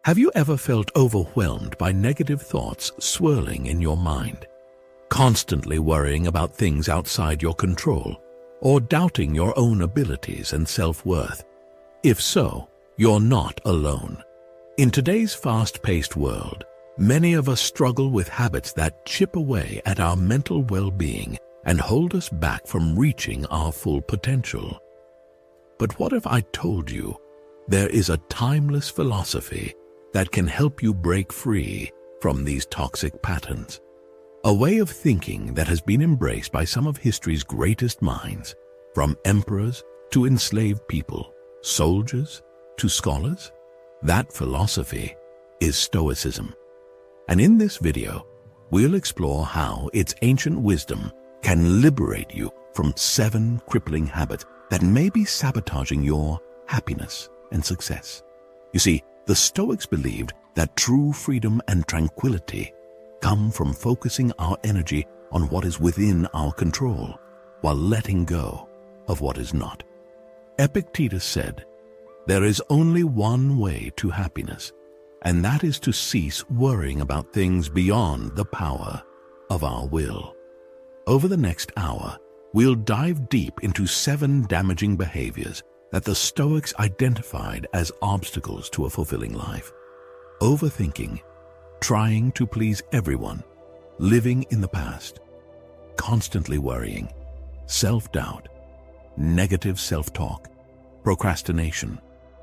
Have you ever felt overwhelmed by negative thoughts swirling in your mind, constantly worrying about things outside your control, or doubting your own abilities and self-worth? If so, you're not alone. In today's fast-paced world, many of us struggle with habits that chip away at our mental well-being and hold us back from reaching our full potential. But what if I told you there is a timeless philosophy that can help you break free from these toxic patterns? A way of thinking that has been embraced by some of history's greatest minds, from emperors to enslaved people, soldiers to scholars. That philosophy is Stoicism. And in this video, we'll explore how its ancient wisdom can liberate you from 7 crippling habits that may be sabotaging your happiness and success. You see, the Stoics believed that true freedom and tranquility come from focusing our energy on what is within our control while letting go of what is not. Epictetus said, "There is only one way to happiness, and that is to cease worrying about things beyond the power of our will." Over the next hour, we'll dive deep into 7 damaging behaviors that the Stoics identified as obstacles to a fulfilling life. Overthinking, trying to please everyone, living in the past, constantly worrying, self-doubt, negative self-talk, procrastination.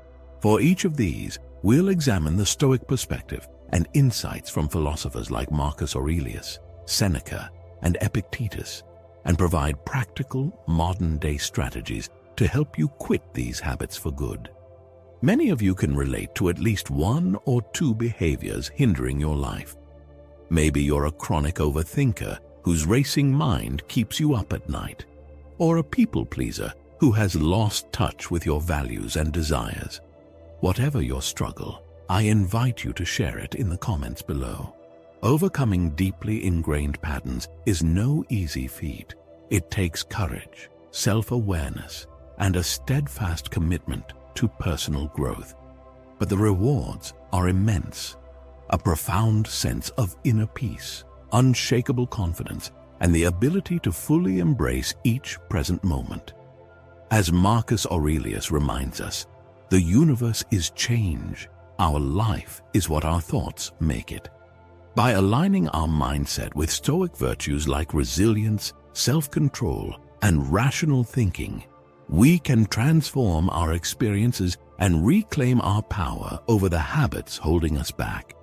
For each of these, we'll examine the Stoic perspective and insights from philosophers like Marcus Aurelius, Seneca, and Epictetus, and provide practical, modern-day strategies to help you quit these habits for good. Many of you can relate to at least 1 or 2 behaviors hindering your life. Maybe you're a chronic overthinker whose racing mind keeps you up at night, or a people pleaser who has lost touch with your values and desires. Whatever your struggle, I invite you to share it in the comments below. Overcoming deeply ingrained patterns is no easy feat. It takes courage, self-awareness, and a steadfast commitment to personal growth. But the rewards are immense. A profound sense of inner peace, unshakable confidence, and the ability to fully embrace each present moment. As Marcus Aurelius reminds us, the universe is change. Our life is what our thoughts make it. By aligning our mindset with Stoic virtues like resilience, self-control, and rational thinking, we can transform our experiences and reclaim our power over the habits holding us back.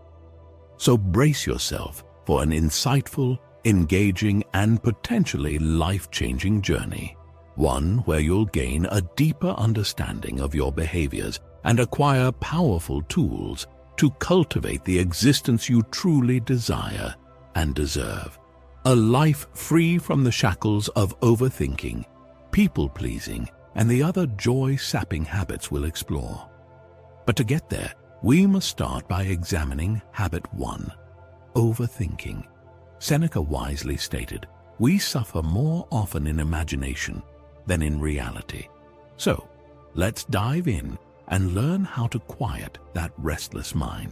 So brace yourself for an insightful, engaging, and potentially life-changing journey. One where you'll gain a deeper understanding of your behaviors and acquire powerful tools to cultivate the existence you truly desire and deserve. A life free from the shackles of overthinking, people-pleasing, and the other joy-sapping habits we'll explore. But to get there, we must start by examining habit 1, overthinking. Seneca wisely stated, "We suffer more often in imagination than in reality." So, let's dive in and learn how to quiet that restless mind.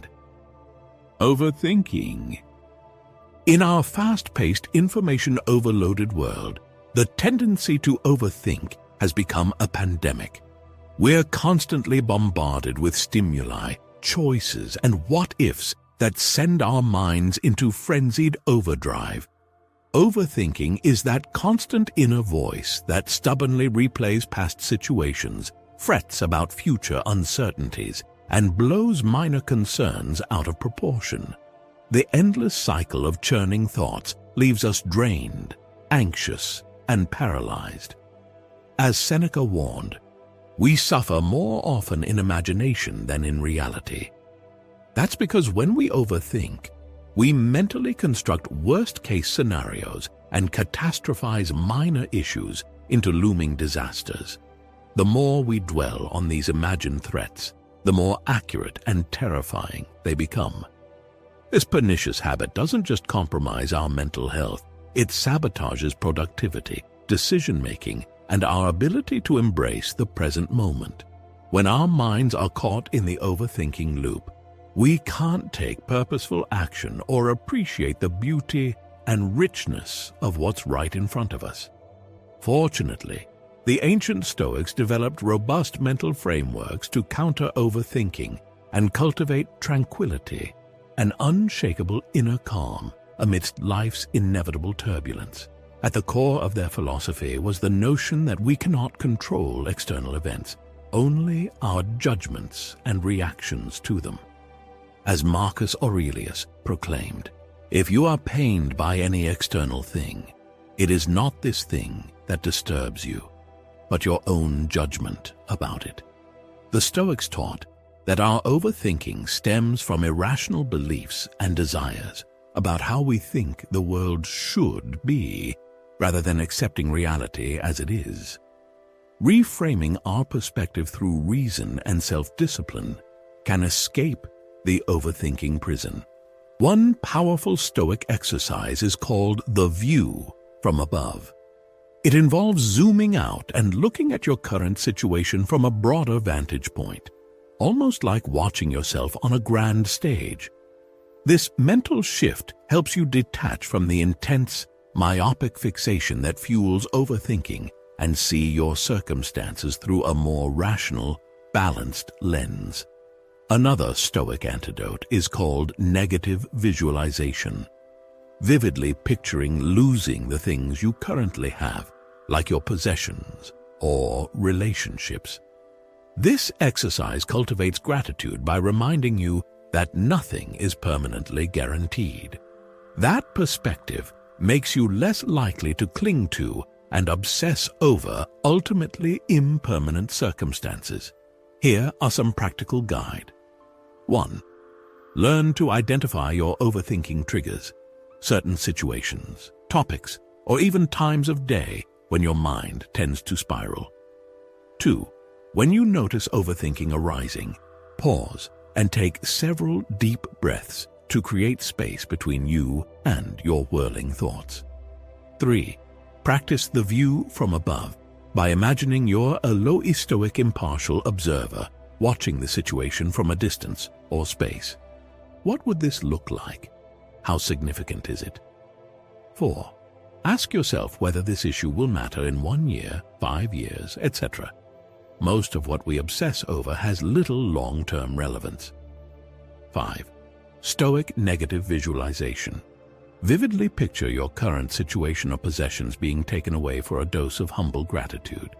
Overthinking. In our fast-paced, information-overloaded world, the tendency to overthink has become a pandemic. We're constantly bombarded with stimuli, choices, and what-ifs that send our minds into frenzied overdrive. Overthinking is that constant inner voice that stubbornly replays past situations, frets about future uncertainties, and blows minor concerns out of proportion. The endless cycle of churning thoughts leaves us drained, anxious, and paralyzed. As Seneca warned, we suffer more often in imagination than in reality. That's because when we overthink, we mentally construct worst-case scenarios and catastrophize minor issues into looming disasters. The more we dwell on these imagined threats, the more accurate and terrifying they become. This pernicious habit doesn't just compromise our mental health, it sabotages productivity, decision-making, and our ability to embrace the present moment. When our minds are caught in the overthinking loop, we can't take purposeful action or appreciate the beauty and richness of what's right in front of us. Fortunately, the ancient Stoics developed robust mental frameworks to counter overthinking and cultivate tranquility, an unshakable inner calm amidst life's inevitable turbulence. At the core of their philosophy was the notion that we cannot control external events, only our judgments and reactions to them. As Marcus Aurelius proclaimed, "If you are pained by any external thing, it is not this thing that disturbs you, but your own judgment about it." The Stoics taught that our overthinking stems from irrational beliefs and desires about how we think the world should be, rather than accepting reality as it is. Reframing our perspective through reason and self-discipline can escape the overthinking prison. One powerful Stoic exercise is called the view from above. It involves zooming out and looking at your current situation from a broader vantage point, almost like watching yourself on a grand stage. This mental shift helps you detach from the intense, myopic fixation that fuels overthinking and see your circumstances through a more rational, balanced lens. Another Stoic antidote is called negative visualization. Vividly picturing losing the things you currently have, like your possessions or relationships. This exercise cultivates gratitude by reminding you that nothing is permanently guaranteed. That perspective makes you less likely to cling to and obsess over ultimately impermanent circumstances. Here are some practical guides. 1. Learn to identify your overthinking triggers, certain situations, topics, or even times of day when your mind tends to spiral. 2. When you notice overthinking arising, pause and take several deep breaths to create space between you and your whirling thoughts. 3. Practice the view from above by imagining you're a Stoic impartial observer watching the situation from a distance or space. What would this look like? How significant is it? 4. Ask yourself whether this issue will matter in 1 year, 5 years, etc. Most of what we obsess over has little long-term relevance. 5. Stoic negative visualization. Vividly picture your current situation or possessions being taken away for a dose of humble gratitude.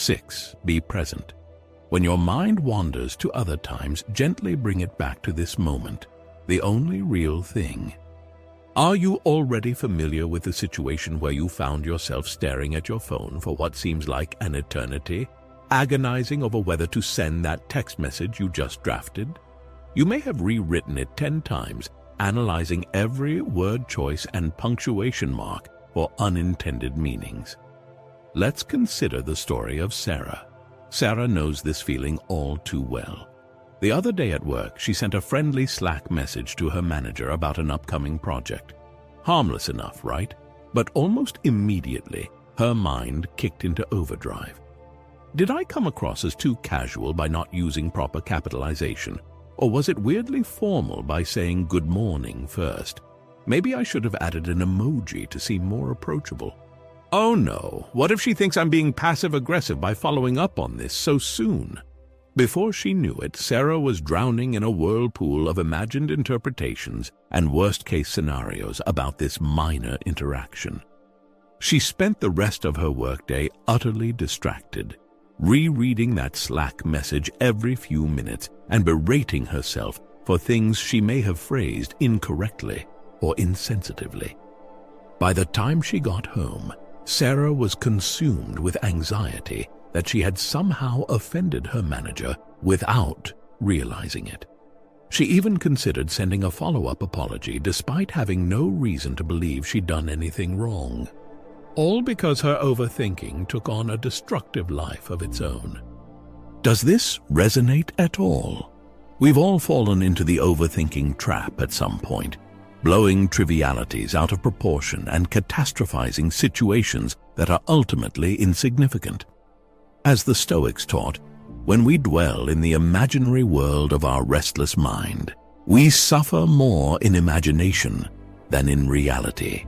6. Be present. When your mind wanders to other times, gently bring it back to this moment, the only real thing. Are you already familiar with the situation where you found yourself staring at your phone for what seems like an eternity, agonizing over whether to send that text message you just drafted? You may have rewritten it 10 times, analyzing every word choice and punctuation mark for unintended meanings. Let's consider the story of Sarah. Sarah knows this feeling all too well. The other day at work, she sent a friendly Slack message to her manager about an upcoming project. Harmless enough, right? But almost immediately, her mind kicked into overdrive. Did I come across as too casual by not using proper capitalization? Or was it weirdly formal by saying good morning first? Maybe I should have added an emoji to seem more approachable. Oh no, what if she thinks I'm being passive-aggressive by following up on this so soon? Before she knew it, Sarah was drowning in a whirlpool of imagined interpretations and worst-case scenarios about this minor interaction. She spent the rest of her workday utterly distracted, rereading that Slack message every few minutes and berating herself for things she may have phrased incorrectly or insensitively. By the time she got home, Sarah was consumed with anxiety that she had somehow offended her manager without realizing it. She even considered sending a follow-up apology despite having no reason to believe she'd done anything wrong. All because her overthinking took on a destructive life of its own. Does this resonate at all? We've all fallen into the overthinking trap at some point, blowing trivialities out of proportion and catastrophizing situations that are ultimately insignificant. As the Stoics taught, when we dwell in the imaginary world of our restless mind, We suffer more in imagination than in reality.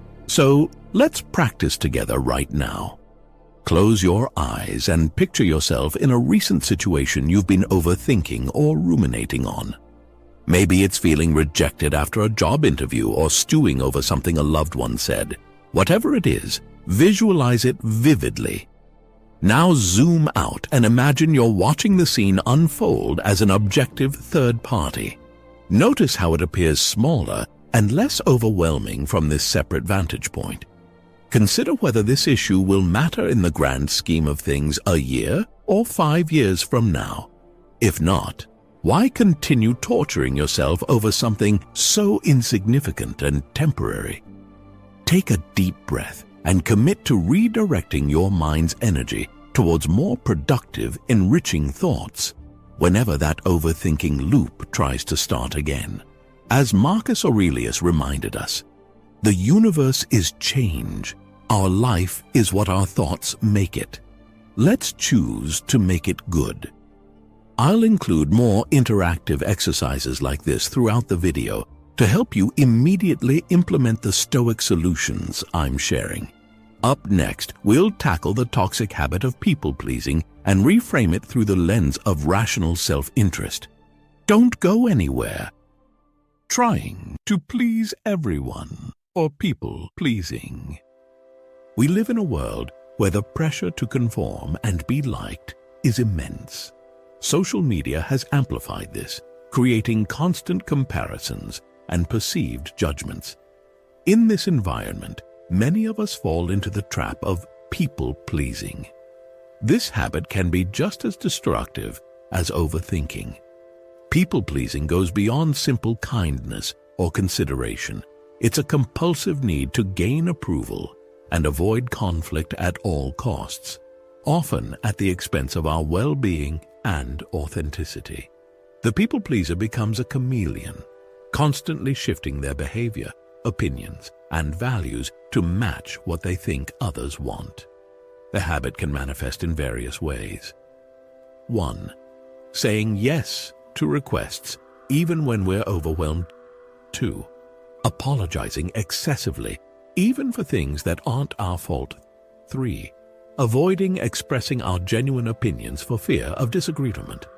So let's practice together right now. Close your eyes and picture yourself in a recent situation you've been overthinking or ruminating on. Maybe it's feeling rejected after a job interview or stewing over something a loved one said. Whatever it is, visualize it vividly. Now zoom out and imagine you're watching the scene unfold as an objective third party. Notice how it appears smaller and less overwhelming from this separate vantage point. Consider whether this issue will matter in the grand scheme of things a year or 5 years from now. If not, why continue torturing yourself over something so insignificant and temporary? Take a deep breath and commit to redirecting your mind's energy towards more productive, enriching thoughts whenever that overthinking loop tries to start again. As Marcus Aurelius reminded us, the universe is change. Our life is what our thoughts make it. Let's choose to make it good. I'll include more interactive exercises like this throughout the video to help you immediately implement the Stoic solutions I'm sharing. Up next, we'll tackle the toxic habit of people-pleasing and reframe it through the lens of rational self-interest. Don't go anywhere. Trying to please everyone, or people-pleasing. We live in a world where the pressure to conform and be liked is immense. Social media has amplified this, creating constant comparisons and perceived judgments. In this environment, many of us fall into the trap of people-pleasing. This habit can be just as destructive as overthinking. People-pleasing goes beyond simple kindness or consideration. It's a compulsive need to gain approval and avoid conflict at all costs, often at the expense of our well-being and authenticity. The people-pleaser becomes a chameleon, constantly shifting their behavior, opinions, and values to match what they think others want. The habit can manifest in various ways. 1. Saying yes to requests even when we're overwhelmed. 2. Apologizing excessively even for things that aren't our fault. 3. Avoiding expressing our genuine opinions for fear of disagreement.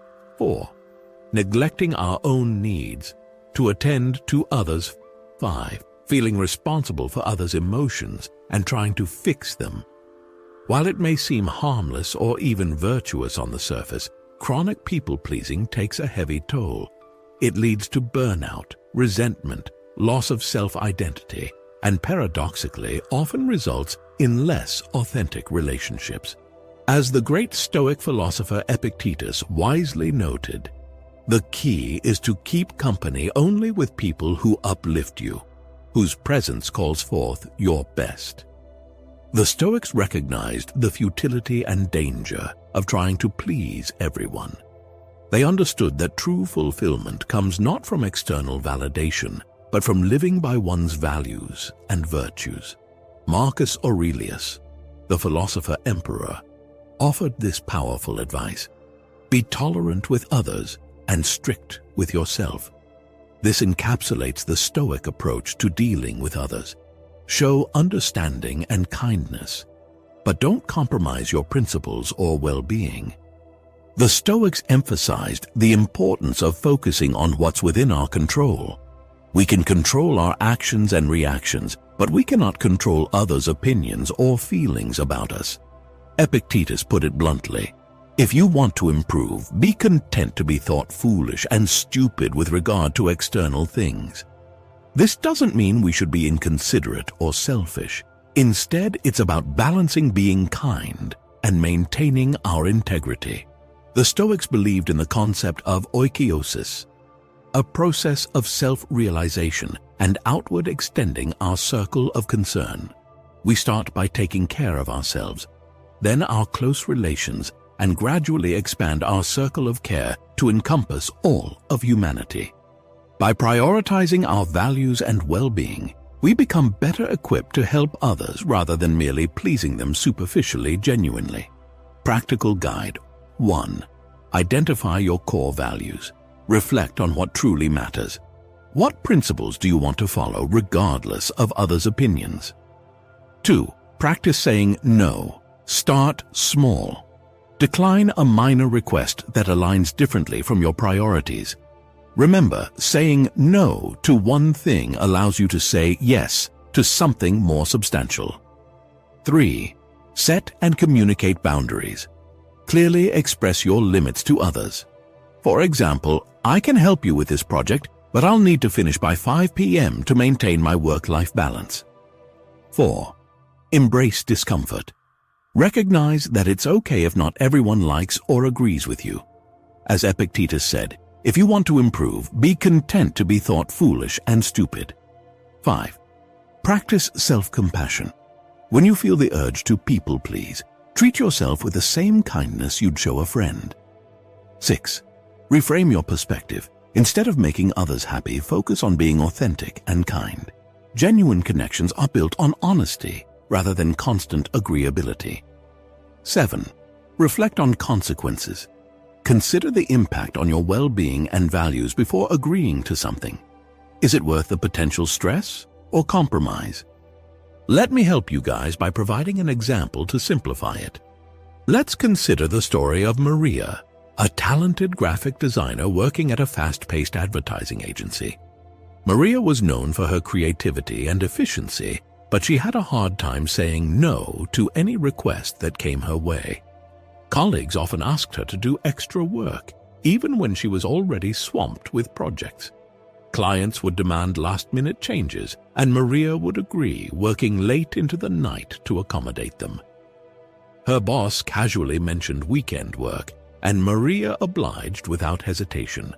4. Neglecting our own needs to attend to others. 5. Feeling responsible for others' emotions and trying to fix them. While it may seem harmless or even virtuous on the surface, chronic people-pleasing takes a heavy toll. It leads to burnout, resentment, loss of self-identity, and paradoxically often results in less authentic relationships. As the great Stoic philosopher Epictetus wisely noted, the key is to keep company only with people who uplift you, whose presence calls forth your best. The Stoics recognized the futility and danger of trying to please everyone. They understood that true fulfillment comes not from external validation, but from living by one's values and virtues. Marcus Aurelius, the philosopher-emperor, offered this powerful advice: be tolerant with others and strict with yourself. This encapsulates the Stoic approach to dealing with others. Show understanding and kindness, but don't compromise your principles or well-being. The Stoics emphasized the importance of focusing on what's within our control. We can control our actions and reactions, but we cannot control others' opinions or feelings about us. Epictetus put it bluntly: if you want to improve, be content to be thought foolish and stupid with regard to external things. This doesn't mean we should be inconsiderate or selfish. Instead, it's about balancing being kind and maintaining our integrity. The Stoics believed in the concept of oikeiosis, a process of self-realization and outward extending our circle of concern. We start by taking care of ourselves, then our close relations, and gradually expand our circle of care to encompass all of humanity. By prioritizing our values and well-being, we become better equipped to help others rather than merely pleasing them superficially, genuinely. Practical guide. 1. Identify your core values. Reflect on what truly matters. What principles do you want to follow regardless of others' opinions? 2. Practice saying no. Start small. Decline a minor request that aligns differently from your priorities. Remember, saying no to one thing allows you to say yes to something more substantial. 3. Set and communicate boundaries. Clearly express your limits to others. For example, I can help you with this project, but I'll need to finish by 5 p.m. to maintain my work-life balance. 4. Embrace discomfort. Recognize that it's okay if not everyone likes or agrees with you. As Epictetus said, if you want to improve, be content to be thought foolish and stupid. 5. Practice self-compassion. When you feel the urge to people-please, treat yourself with the same kindness you'd show a friend. 6. Reframe your perspective. Instead of making others happy, focus on being authentic and kind. Genuine connections are built on honesty rather than constant agreeability. 7. Reflect on consequences. Consider the impact on your well-being and values before agreeing to something. Is it worth the potential stress or compromise? Let me help you guys by providing an example to simplify it. Let's consider the story of Maria, a talented graphic designer working at a fast-paced advertising agency. Maria was known for her creativity and efficiency, but she had a hard time saying no to any request that came her way. Colleagues often asked her to do extra work, even when she was already swamped with projects. Clients would demand last-minute changes, and Maria would agree, working late into the night to accommodate them. Her boss casually mentioned weekend work, and Maria obliged without hesitation.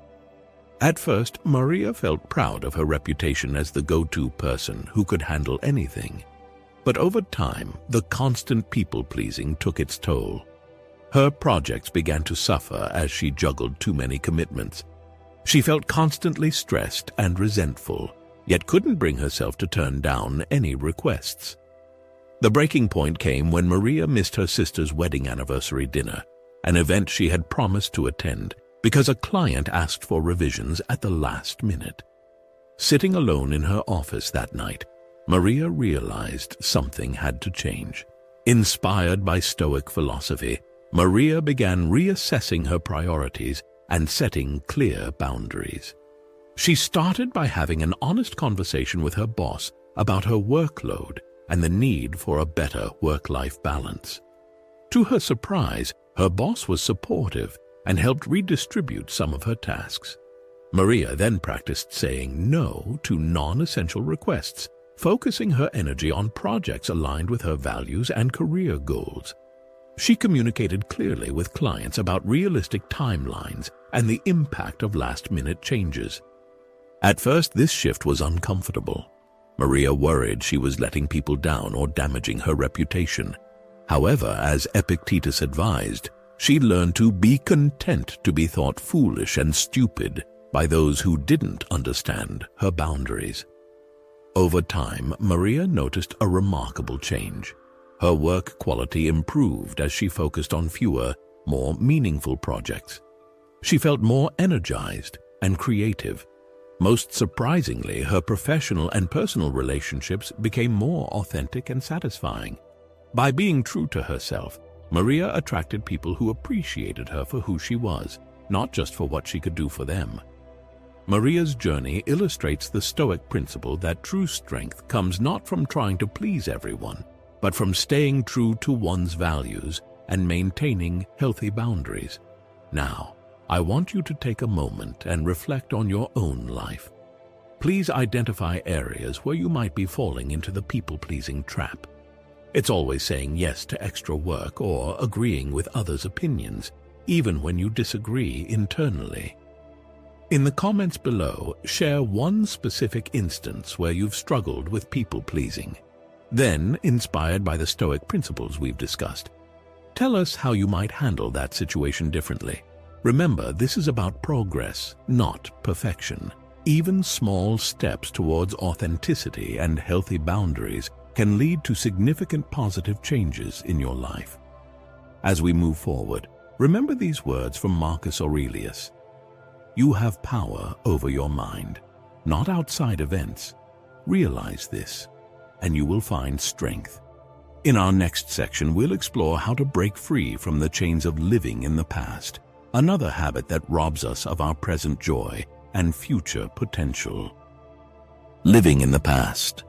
At first, Maria felt proud of her reputation as the go-to person who could handle anything. But over time, the constant people-pleasing took its toll. Her projects began to suffer as she juggled too many commitments. She felt constantly stressed and resentful, yet couldn't bring herself to turn down any requests. The breaking point came when Maria missed her sister's wedding anniversary dinner, an event she had promised to attend, because a client asked for revisions at the last minute. Sitting alone in her office that night, Maria realized something had to change. Inspired by Stoic philosophy, Maria began reassessing her priorities and setting clear boundaries. She started by having an honest conversation with her boss about her workload and the need for a better work-life balance. To her surprise, her boss was supportive and helped redistribute some of her tasks. Maria then practiced saying no to non-essential requests, focusing her energy on projects aligned with her values and career goals. She communicated clearly with clients about realistic timelines and the impact of last-minute changes. At first, this shift was uncomfortable. Maria worried she was letting people down or damaging her reputation. However, as Epictetus advised, she learned to be content to be thought foolish and stupid by those who didn't understand her boundaries. Over time, Maria noticed a remarkable change. Her work quality improved as she focused on fewer, more meaningful projects. She felt more energized and creative. Most surprisingly, her professional and personal relationships became more authentic and satisfying. By being true to herself, Maria attracted people who appreciated her for who she was, not just for what she could do for them. Maria's journey illustrates the Stoic principle that true strength comes not from trying to please everyone, but from staying true to one's values and maintaining healthy boundaries. Now, I want you to take a moment and reflect on your own life. Please identify areas where you might be falling into the people-pleasing trap. It's always saying yes to extra work or agreeing with others' opinions, even when you disagree internally. In the comments below, share one specific instance where you've struggled with people-pleasing. Then, inspired by the Stoic principles we've discussed, tell us how you might handle that situation differently. Remember, this is about progress, not perfection. Even small steps towards authenticity and healthy boundaries can lead to significant positive changes in your life. As we move forward, remember these words from Marcus Aurelius. You have power over your mind, not outside events. Realize this, and you will find strength. In our next section, we'll explore how to break free from the chains of living in the past, another habit that robs us of our present joy and future potential. Living in the past.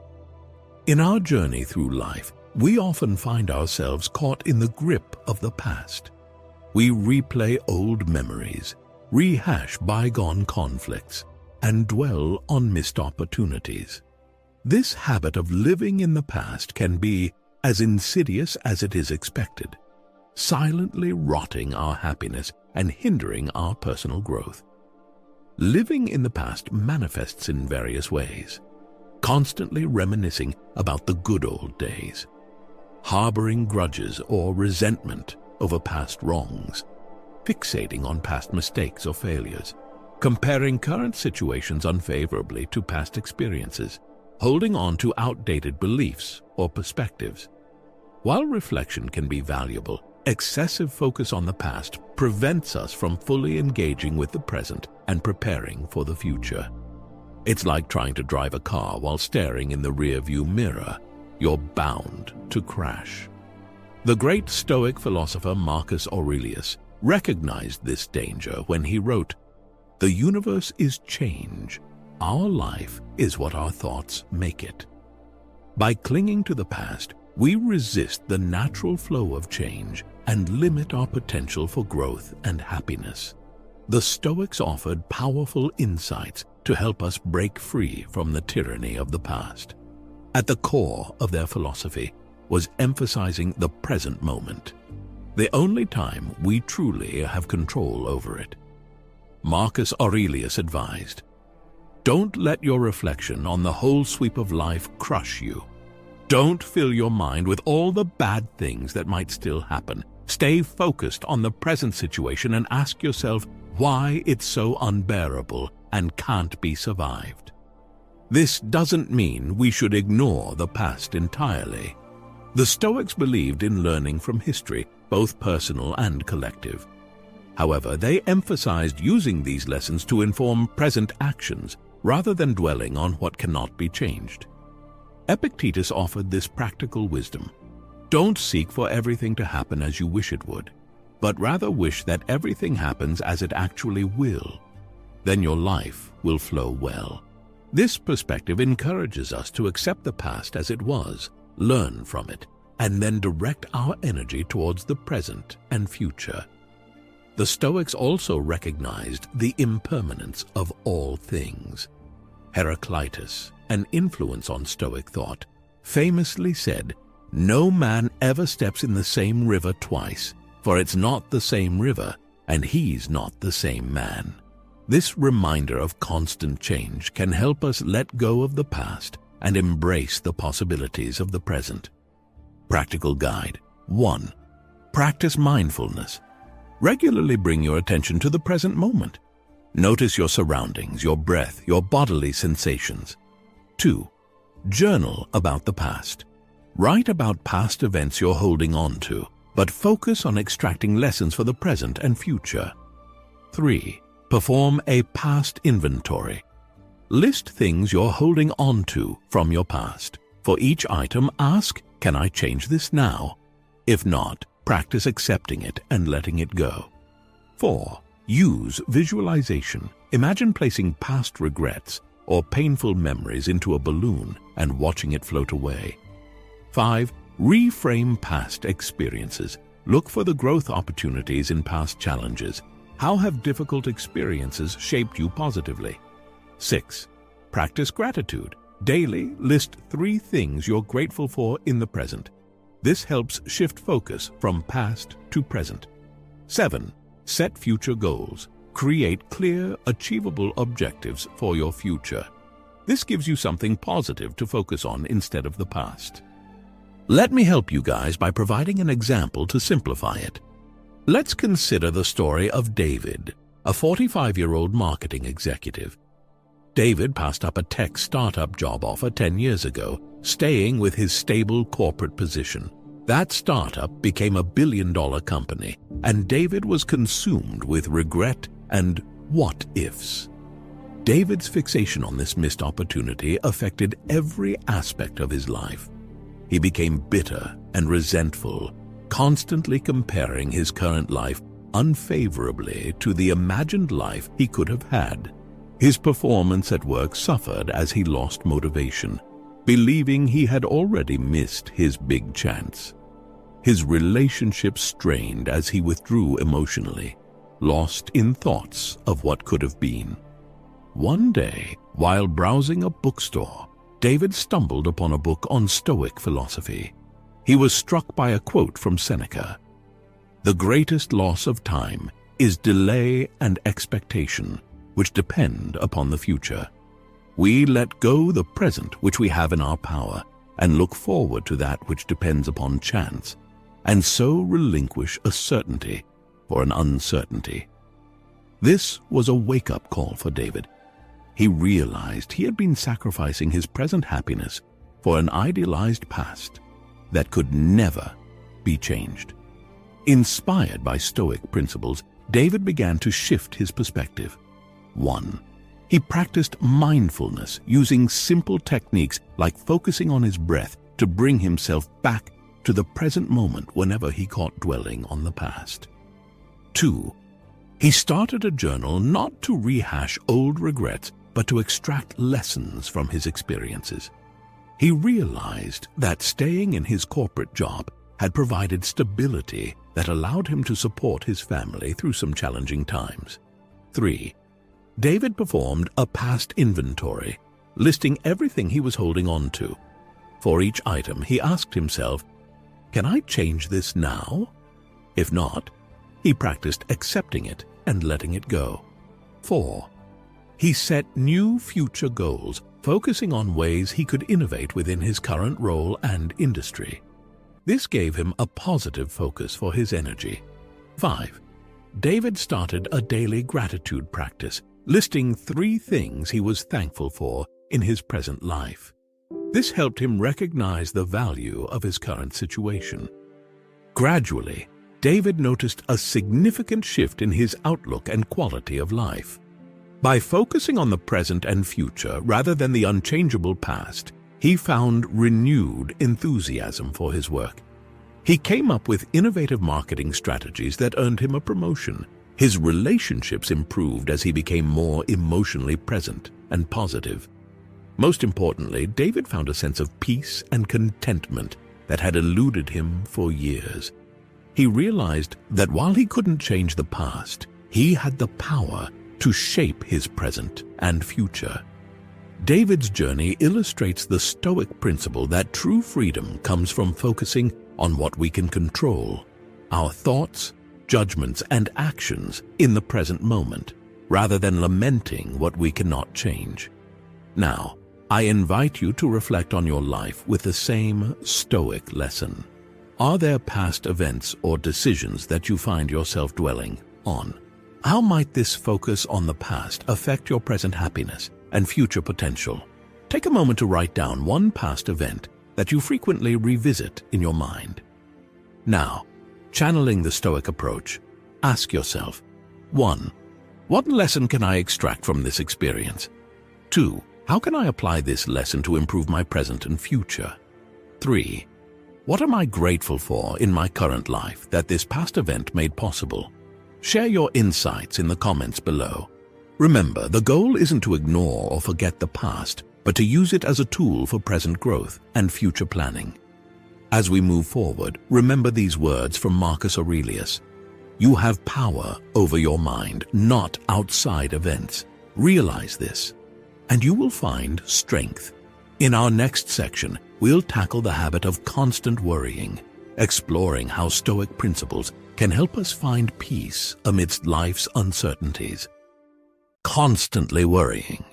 In our journey through life, we often find ourselves caught in the grip of the past. We replay old memories, rehash bygone conflicts, and dwell on missed opportunities. This habit of living in the past can be as insidious as it is expected, silently rotting our happiness and hindering our personal growth. Living in the past manifests in various ways: constantly reminiscing about the good old days, harboring grudges or resentment over past wrongs, fixating on past mistakes or failures, comparing current situations unfavorably to past experiences, holding on to outdated beliefs or perspectives. While reflection can be valuable, excessive focus on the past prevents us from fully engaging with the present and preparing for the future. It's like trying to drive a car while staring in the rearview mirror. You're bound to crash. The great Stoic philosopher Marcus Aurelius recognized this danger when he wrote, "The universe is change. Our life is what our thoughts make it." By clinging to the past, we resist the natural flow of change and limit our potential for growth and happiness. The Stoics offered powerful insights to help us break free from the tyranny of the past. At the core of their philosophy was emphasizing the present moment, the only time we truly have control over it. Marcus Aurelius advised, "Don't let your reflection on the whole sweep of life crush you. Don't fill your mind with all the bad things that might still happen. Stay focused on the present situation and ask yourself why it's so unbearable and can't be survived." This doesn't mean we should ignore the past entirely. The Stoics believed in learning from history, both personal and collective. However, they emphasized using these lessons to inform present actions rather than dwelling on what cannot be changed. Epictetus offered this practical wisdom: don't seek for everything to happen as you wish it would, but rather wish that everything happens as it actually will. Then your life will flow well. This perspective encourages us to accept the past as it was, learn from it, and then direct our energy towards the present and future. The Stoics also recognized the impermanence of all things. Heraclitus, an influence on Stoic thought, famously said, "No man ever steps in the same river twice, for it's not the same river, and he's not the same man." This reminder of constant change can help us let go of the past and embrace the possibilities of the present. Practical guide. 1. Practice mindfulness. Regularly bring your attention to the present moment. Notice your surroundings, your breath, your bodily sensations. 2. Journal about the past. Write about past events you're holding on to, but focus on extracting lessons for the present and future. 3. Perform a past inventory. List things you're holding on to from your past. For each item, ask, "Can I change this now?" If not, practice accepting it and letting it go. 4. Use visualization. Imagine placing past regrets or painful memories into a balloon and watching it float away. 5. Reframe past experiences. Look for the growth opportunities in past challenges. How have difficult experiences shaped you positively? 6. Practice gratitude. Daily, list 3 things you're grateful for in the present. This helps shift focus from past to present. 7. Set future goals. Create clear, achievable objectives for your future. This gives you something positive to focus on instead of the past. Let me help you guys by providing an example to simplify it. Let's consider the story of David, a 45-year-old marketing executive. David passed up a tech startup job offer 10 years ago, staying with his stable corporate position. That startup became a billion-dollar company, and David was consumed with regret and what-ifs. David's fixation on this missed opportunity affected every aspect of his life. He became bitter and resentful, constantly comparing his current life unfavorably to the imagined life he could have had. His performance at work suffered as he lost motivation, believing he had already missed his big chance. His relationships strained as he withdrew emotionally, lost in thoughts of what could have been. One day, while browsing a bookstore, David stumbled upon a book on Stoic philosophy. He was struck by a quote from Seneca: "The greatest loss of time is delay and expectation, which depend upon the future. We let go the present which we have in our power, and look forward to that which depends upon chance, and so relinquish a certainty for an uncertainty." This was a wake-up call for David. He realized he had been sacrificing his present happiness for an idealized past that could never be changed. Inspired by Stoic principles, David began to shift his perspective. 1. He practiced mindfulness using simple techniques like focusing on his breath to bring himself back to the present moment whenever he caught dwelling on the past. 2. He started a journal not to rehash old regrets, but to extract lessons from his experiences. He realized that staying in his corporate job had provided stability that allowed him to support his family through some challenging times. 3. David performed a past inventory, listing everything he was holding on to. For each item, he asked himself, "Can I change this now?" If not, he practiced accepting it and letting it go. 4. He set new future goals, focusing on ways he could innovate within his current role and industry. This gave him a positive focus for his energy. 5. David started a daily gratitude practice, listing 3 things he was thankful for in his present life. This helped him recognize the value of his current situation. Gradually, David noticed a significant shift in his outlook and quality of life. By focusing on the present and future rather than the unchangeable past, he found renewed enthusiasm for his work. He came up with innovative marketing strategies that earned him a promotion. His relationships improved as he became more emotionally present and positive. Most importantly, David found a sense of peace and contentment that had eluded him for years. He realized that while he couldn't change the past, he had the power to shape his present and future. David's journey illustrates the Stoic principle that true freedom comes from focusing on what we can control, our thoughts, judgments, and actions in the present moment, rather than lamenting what we cannot change. Now, I invite you to reflect on your life with the same Stoic lesson. Are there past events or decisions that you find yourself dwelling on? How might this focus on the past affect your present happiness and future potential? Take a moment to write down one past event that you frequently revisit in your mind. Now, channeling the Stoic approach, ask yourself, 1. What lesson can I extract from this experience? 2. How can I apply this lesson to improve my present and future? 3. What am I grateful for in my current life that this past event made possible? Share your insights in the comments below. Remember, the goal isn't to ignore or forget the past, but to use it as a tool for present growth and future planning. As we move forward, remember these words from Marcus Aurelius. You have power over your mind, not outside events. Realize this, and you will find strength. In our next section, we'll tackle the habit of constant worrying, exploring how Stoic principles can help us find peace amidst life's uncertainties. Constantly worrying.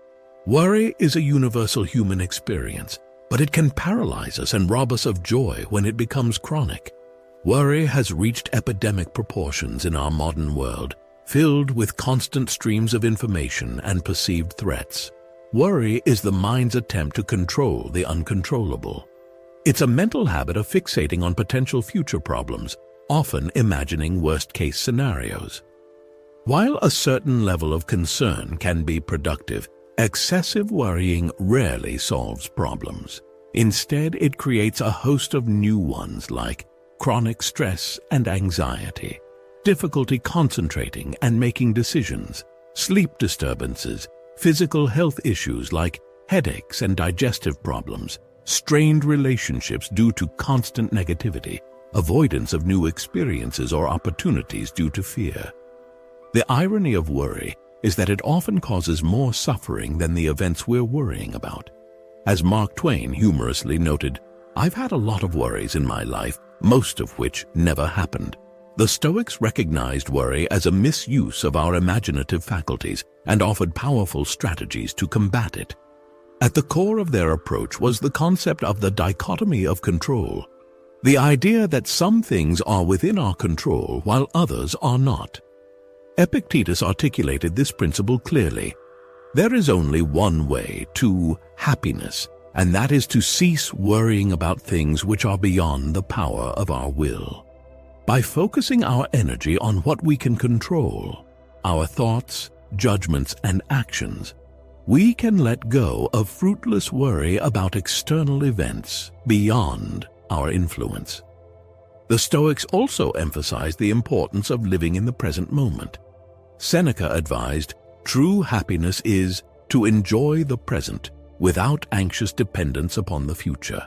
Worry is a universal human experience, but it can paralyze us and rob us of joy when it becomes chronic. Worry has reached epidemic proportions in our modern world, filled with constant streams of information and perceived threats. Worry is the mind's attempt to control the uncontrollable. It's a mental habit of fixating on potential future problems, often imagining worst-case scenarios. While a certain level of concern can be productive, excessive worrying rarely solves problems. Instead, it creates a host of new ones like chronic stress and anxiety, difficulty concentrating and making decisions, sleep disturbances, physical health issues like headaches and digestive problems, strained relationships due to constant negativity, avoidance of new experiences or opportunities due to fear. The irony of worry is that it often causes more suffering than the events we're worrying about. As Mark Twain humorously noted, "I've had a lot of worries in my life, most of which never happened." The Stoics recognized worry as a misuse of our imaginative faculties and offered powerful strategies to combat it. At the core of their approach was the concept of the dichotomy of control, the idea that some things are within our control while others are not. Epictetus articulated this principle clearly. There is only one way to happiness, and that is to cease worrying about things which are beyond the power of our will. By focusing our energy on what we can control, our thoughts, judgments, and actions, we can let go of fruitless worry about external events beyond our influence. The Stoics also emphasized the importance of living in the present moment. Seneca advised, "True happiness is to enjoy the present without anxious dependence upon the future."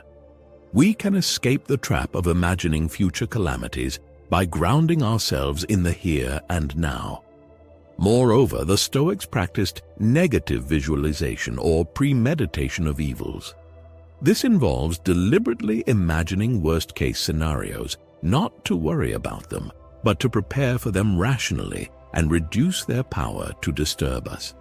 We can escape the trap of imagining future calamities by grounding ourselves in the here and now. Moreover, the Stoics practiced negative visualization or premeditation of evils. This involves deliberately imagining worst-case scenarios, not to worry about them, but to prepare for them rationally and reduce their power to disturb us.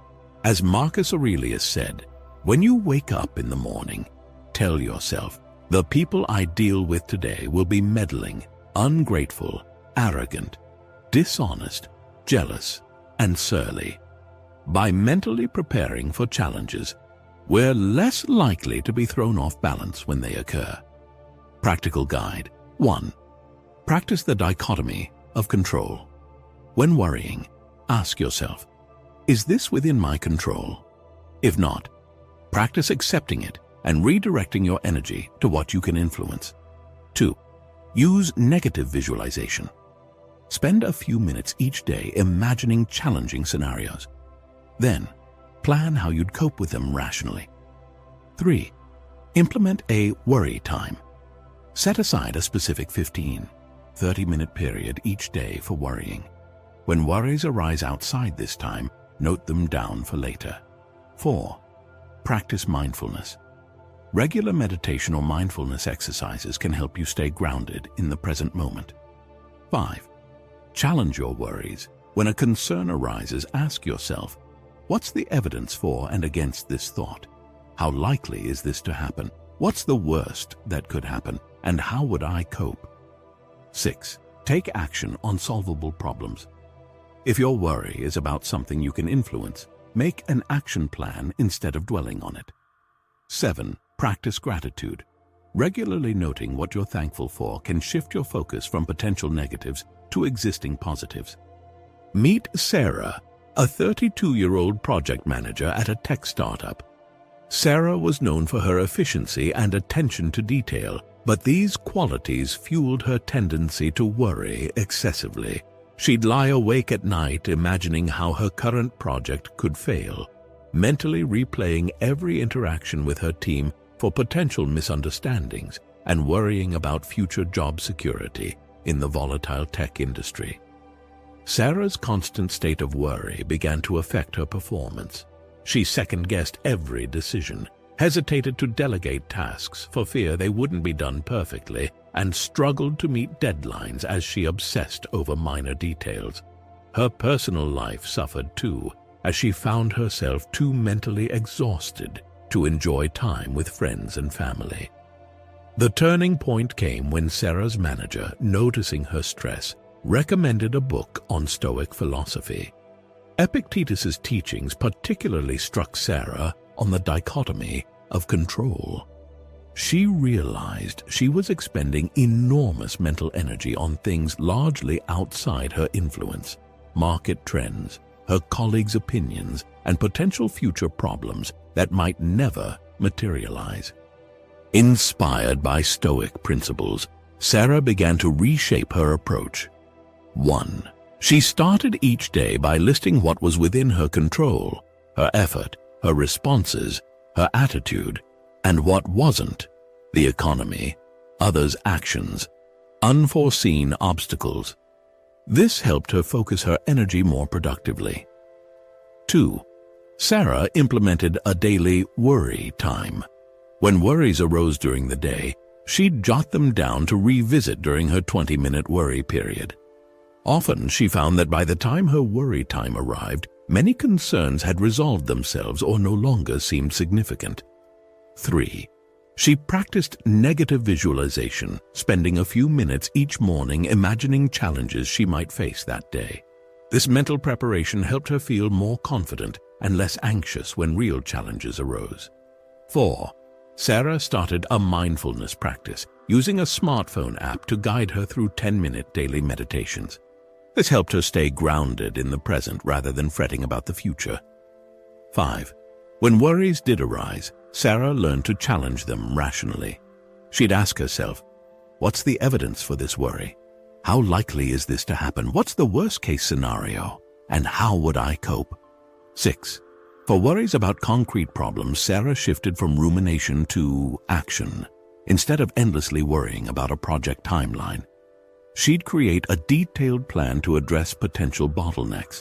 As Marcus Aurelius said, "When you wake up in the morning, tell yourself, the people I deal with today will be meddling, ungrateful, arrogant, dishonest, jealous, and surly." By mentally preparing for challenges, we're less likely to be thrown off balance when they occur. Practical guide. 1. Practice the dichotomy of control. When worrying, ask yourself, is this within my control? If not, practice accepting it and redirecting your energy to what you can influence. 2. Use negative visualization. Spend a few minutes each day imagining challenging scenarios. Then, plan how you'd cope with them rationally. 3. Implement a worry time. Set aside a specific 15-30-minute period each day for worrying. When worries arise outside this time, note them down for later. 4. Practice mindfulness. Regular meditation or mindfulness exercises can help you stay grounded in the present moment. 5. Challenge your worries. When a concern arises, ask yourself, what's the evidence for and against this thought? How likely is this to happen? What's the worst that could happen, and how would I cope? 6. Take action on solvable problems. If your worry is about something you can influence, make an action plan instead of dwelling on it. 7. Practice gratitude. Regularly noting what you're thankful for can shift your focus from potential negatives to existing positives. Meet Sarah, a 32-year-old project manager at a tech startup. Sarah was known for her efficiency and attention to detail, but these qualities fueled her tendency to worry excessively. She'd lie awake at night imagining how her current project could fail, mentally replaying every interaction with her team for potential misunderstandings and worrying about future job security in the volatile tech industry. Sarah's constant state of worry began to affect her performance. She second-guessed every decision, hesitated to delegate tasks for fear they wouldn't be done perfectly, and struggled to meet deadlines as she obsessed over minor details. Her personal life suffered too, as she found herself too mentally exhausted to enjoy time with friends and family. The turning point came when Sarah's manager, noticing her stress, recommended a book on Stoic philosophy. Epictetus's teachings particularly struck Sarah on the dichotomy of control. She realized she was expending enormous mental energy on things largely outside her influence. market trends, her colleagues' opinions, and potential future problems that might never materialize. Inspired by Stoic principles, Sarah began to reshape her approach. 1. She started each day by listing what was within her control, her effort, her responses, her attitude, and what wasn't: the economy, others' actions, unforeseen obstacles. This helped her focus her energy more productively. 2. Sarah implemented a daily worry time. When worries arose during the day, she'd jot them down to revisit during her 20-minute worry period. Often she found that by the time her worry time arrived, many concerns had resolved themselves or no longer seemed significant. 3. She practiced negative visualization, spending a few minutes each morning imagining challenges she might face that day. This mental preparation helped her feel more confident and less anxious when real challenges arose. 4. Sarah started a mindfulness practice, using a smartphone app to guide her through 10-minute daily meditations. This helped her stay grounded in the present rather than fretting about the future. 5. When worries did arise, Sarah learned to challenge them rationally. She'd ask herself, what's the evidence for this worry? How likely is this to happen? What's the worst-case scenario? And how would I cope? 6. For worries about concrete problems, Sarah shifted from rumination to action. Instead of endlessly worrying about a project timeline, she'd create a detailed plan to address potential bottlenecks.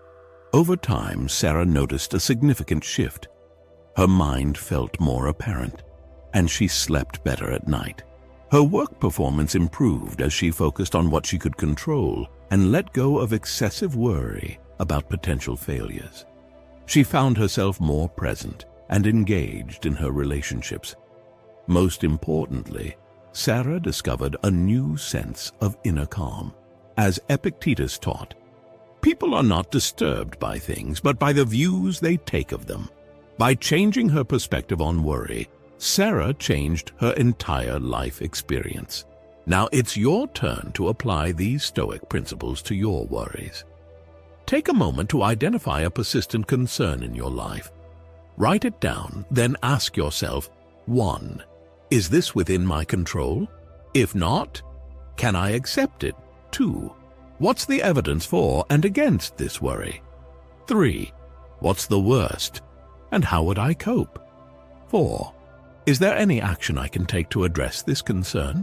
Over time, Sarah noticed a significant shift. Her mind felt more apparent, and she slept better at night. Her work performance improved as she focused on what she could control and let go of excessive worry about potential failures. She found herself more present and engaged in her relationships. Most importantly, Sarah discovered a new sense of inner calm. As Epictetus taught, people are not disturbed by things, but by the views they take of them. By changing her perspective on worry, Sarah changed her entire life experience. Now it's your turn to apply these Stoic principles to your worries. Take a moment to identify a persistent concern in your life. Write it down, then ask yourself, 1. Is this within my control? If not, can I accept it? 2. What's the evidence for and against this worry? 3. What's the worst, and how would I cope? 4. Is there any action I can take to address this concern?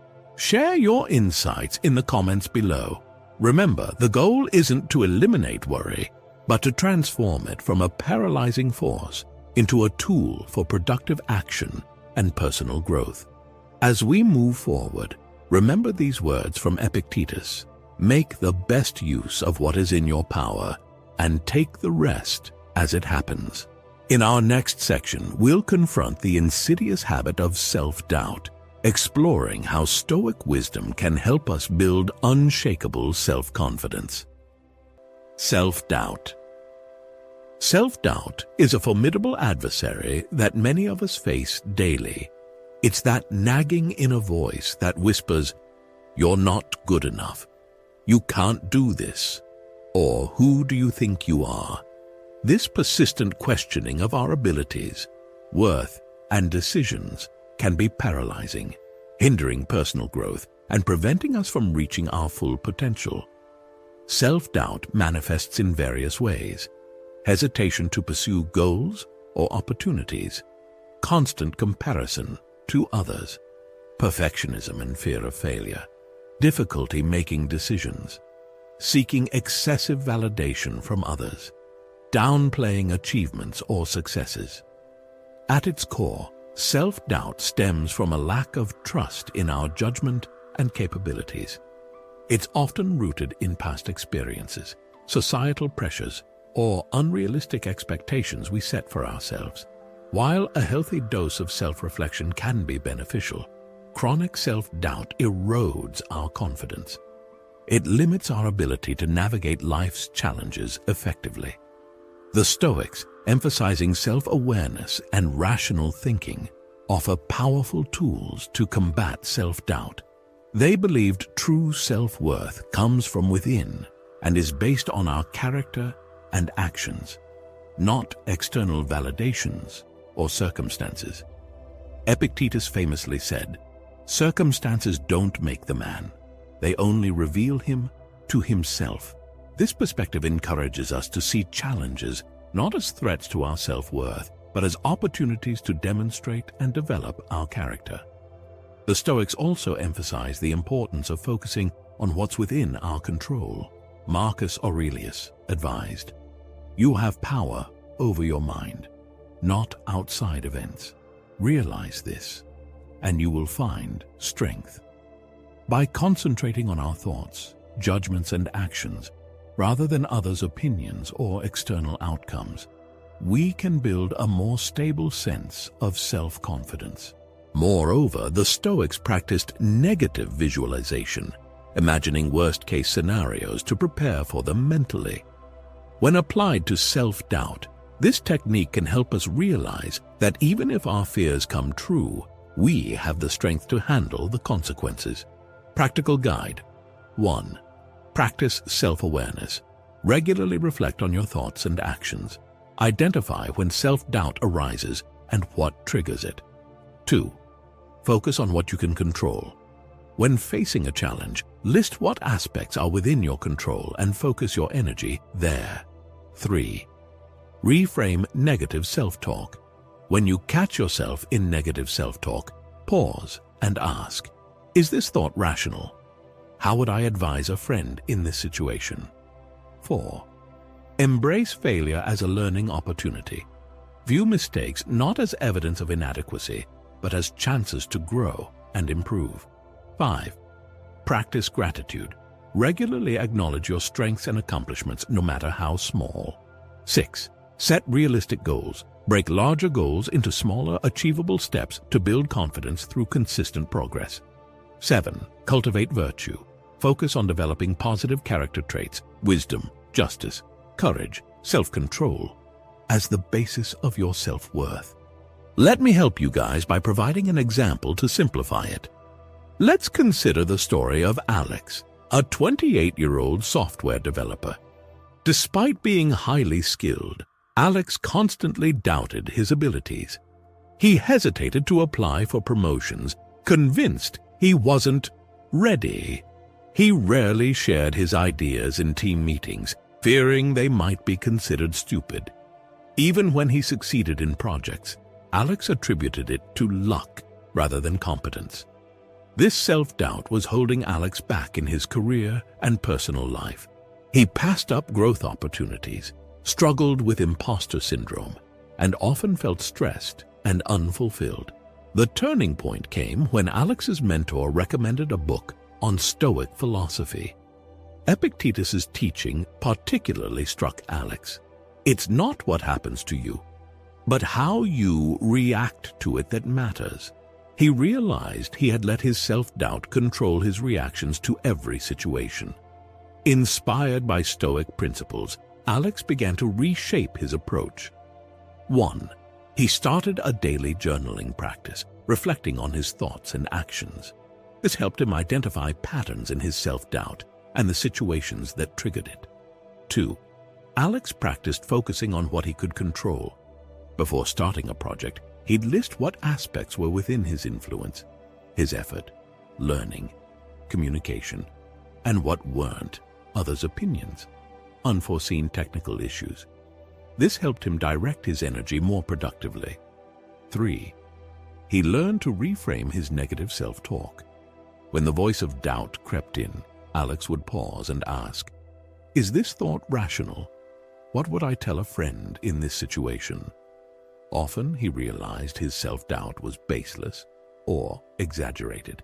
Share your insights in the comments below. Remember, the goal isn't to eliminate worry, but to transform it from a paralyzing force into a tool for productive action and personal growth. As we move forward, remember these words from Epictetus: make the best use of what is in your power and take the rest as it happens. In our next section, we'll confront the insidious habit of self-doubt, exploring how Stoic wisdom can help us build unshakable self-confidence. Self-doubt. Self-doubt is a formidable adversary that many of us face daily. It's that nagging inner voice that whispers, "You're not good enough," "You can't do this," or "Who do you think you are?" This persistent questioning of our abilities, worth, and decisions can be paralyzing, hindering personal growth and preventing us from reaching our full potential. Self-doubt manifests in various ways: hesitation to pursue goals or opportunities, constant comparison to others, perfectionism and fear of failure, difficulty making decisions, seeking excessive validation from others, downplaying achievements or successes. At its core, self-doubt stems from a lack of trust in our judgment and capabilities. It's often rooted in past experiences, societal pressures, or unrealistic expectations we set for ourselves. While a healthy dose of self-reflection can be beneficial, chronic self-doubt erodes our confidence. It limits our ability to navigate life's challenges effectively. The Stoics, emphasizing self-awareness and rational thinking, offer powerful tools to combat self-doubt. They believed true self-worth comes from within and is based on our character and actions, not external validations or circumstances. Epictetus famously said, "Circumstances don't make the man. They only reveal him to himself." This perspective encourages us to see challenges not as threats to our self-worth, but as opportunities to demonstrate and develop our character. The Stoics also emphasize the importance of focusing on what's within our control. Marcus Aurelius advised, "You have power over your mind, not outside events. Realize this, and you will find strength." By concentrating on our thoughts, judgments, and actions, rather than others' opinions or external outcomes, we can build a more stable sense of self-confidence. Moreover, the Stoics practiced negative visualization, imagining worst-case scenarios to prepare for them mentally. When applied to self-doubt, this technique can help us realize that even if our fears come true, we have the strength to handle the consequences. Practical guide. 1. Practice self-awareness. Regularly reflect on your thoughts and actions. Identify when self-doubt arises and what triggers it. 2. Focus on what you can control. When facing a challenge, list what aspects are within your control and focus your energy there. 3. Reframe negative self-talk. When you catch yourself in negative self-talk, pause and ask, "Is this thought rational? How would I advise a friend in this situation?" 4. Embrace failure as a learning opportunity. View mistakes not as evidence of inadequacy, but as chances to grow and improve. 5. Practice gratitude. Regularly acknowledge your strengths and accomplishments, no matter how small. 6. Set realistic goals. Break larger goals into smaller, achievable steps to build confidence through consistent progress. 7. Cultivate virtue. Focus on developing positive character traits, wisdom, justice, courage, self-control, as the basis of your self-worth. Let me help you guys by providing an example to simplify it. Let's consider the story of Alex, a 28-year-old software developer. Despite being highly skilled, Alex constantly doubted his abilities. He hesitated to apply for promotions, convinced he wasn't ready. He rarely shared his ideas in team meetings, fearing they might be considered stupid. Even when he succeeded in projects, Alex attributed it to luck rather than competence. This self-doubt was holding Alex back in his career and personal life. He passed up growth opportunities, struggled with imposter syndrome, and often felt stressed and unfulfilled. The turning point came when Alex's mentor recommended a book on Stoic philosophy. Epictetus's teaching particularly struck Alex. It's not what happens to you, but how you react to it that matters. He realized he had let his self-doubt control his reactions to every situation. Inspired by Stoic principles, Alex began to reshape his approach. 1. He started a daily journaling practice, reflecting on his thoughts and actions. This helped him identify patterns in his self-doubt and the situations that triggered it. 2. Alex practiced focusing on what he could control. Before starting a project, he'd list what aspects were within his influence, his effort, learning, communication, and what weren't, others' opinions, unforeseen technical issues. This helped him direct his energy more productively. 3. He learned to reframe his negative self-talk. When the voice of doubt crept in, Alex would pause and ask, "Is this thought rational? What would I tell a friend in this situation?" Often he realized his self-doubt was baseless or exaggerated.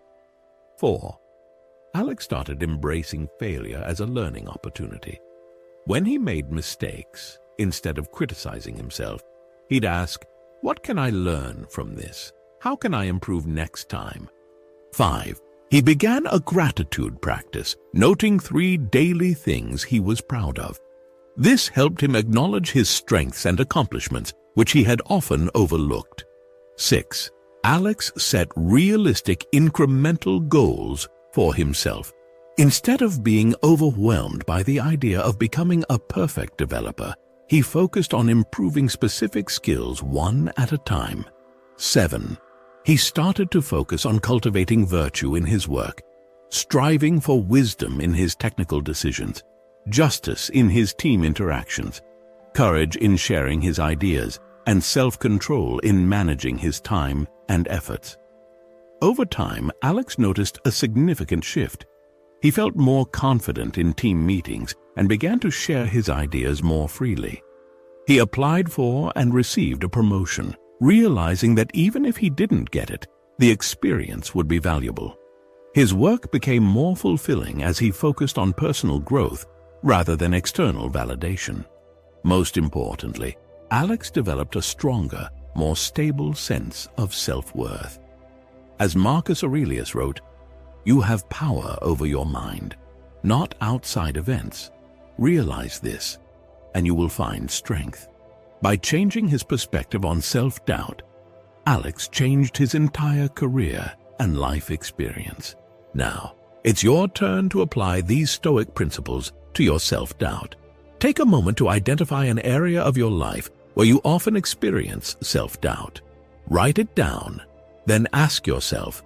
4. Alex started embracing failure as a learning opportunity. When he made mistakes, instead of criticizing himself, he'd ask, "What can I learn from this? How can I improve next time?" 5. He began a gratitude practice, noting 3 daily things he was proud of. This helped him acknowledge his strengths and accomplishments, which he had often overlooked. 6. Alex set realistic incremental goals for himself. Instead of being overwhelmed by the idea of becoming a perfect developer, he focused on improving specific skills one at a time. 7. He started to focus on cultivating virtue in his work, striving for wisdom in his technical decisions, justice in his team interactions, courage in sharing his ideas, and self-control in managing his time and efforts. Over time, Alex noticed a significant shift. He felt more confident in team meetings and began to share his ideas more freely. He applied for and received a promotion, realizing that even if he didn't get it, the experience would be valuable. His work became more fulfilling as he focused on personal growth rather than external validation. Most importantly, Alex developed a stronger, more stable sense of self-worth. As Marcus Aurelius wrote, "You have power over your mind, not outside events. Realize this, and you will find strength." By changing his perspective on self-doubt, Alex changed his entire career and life experience. Now, it's your turn to apply these Stoic principles to your self-doubt. Take a moment to identify an area of your life where you often experience self-doubt. Write it down, then ask yourself,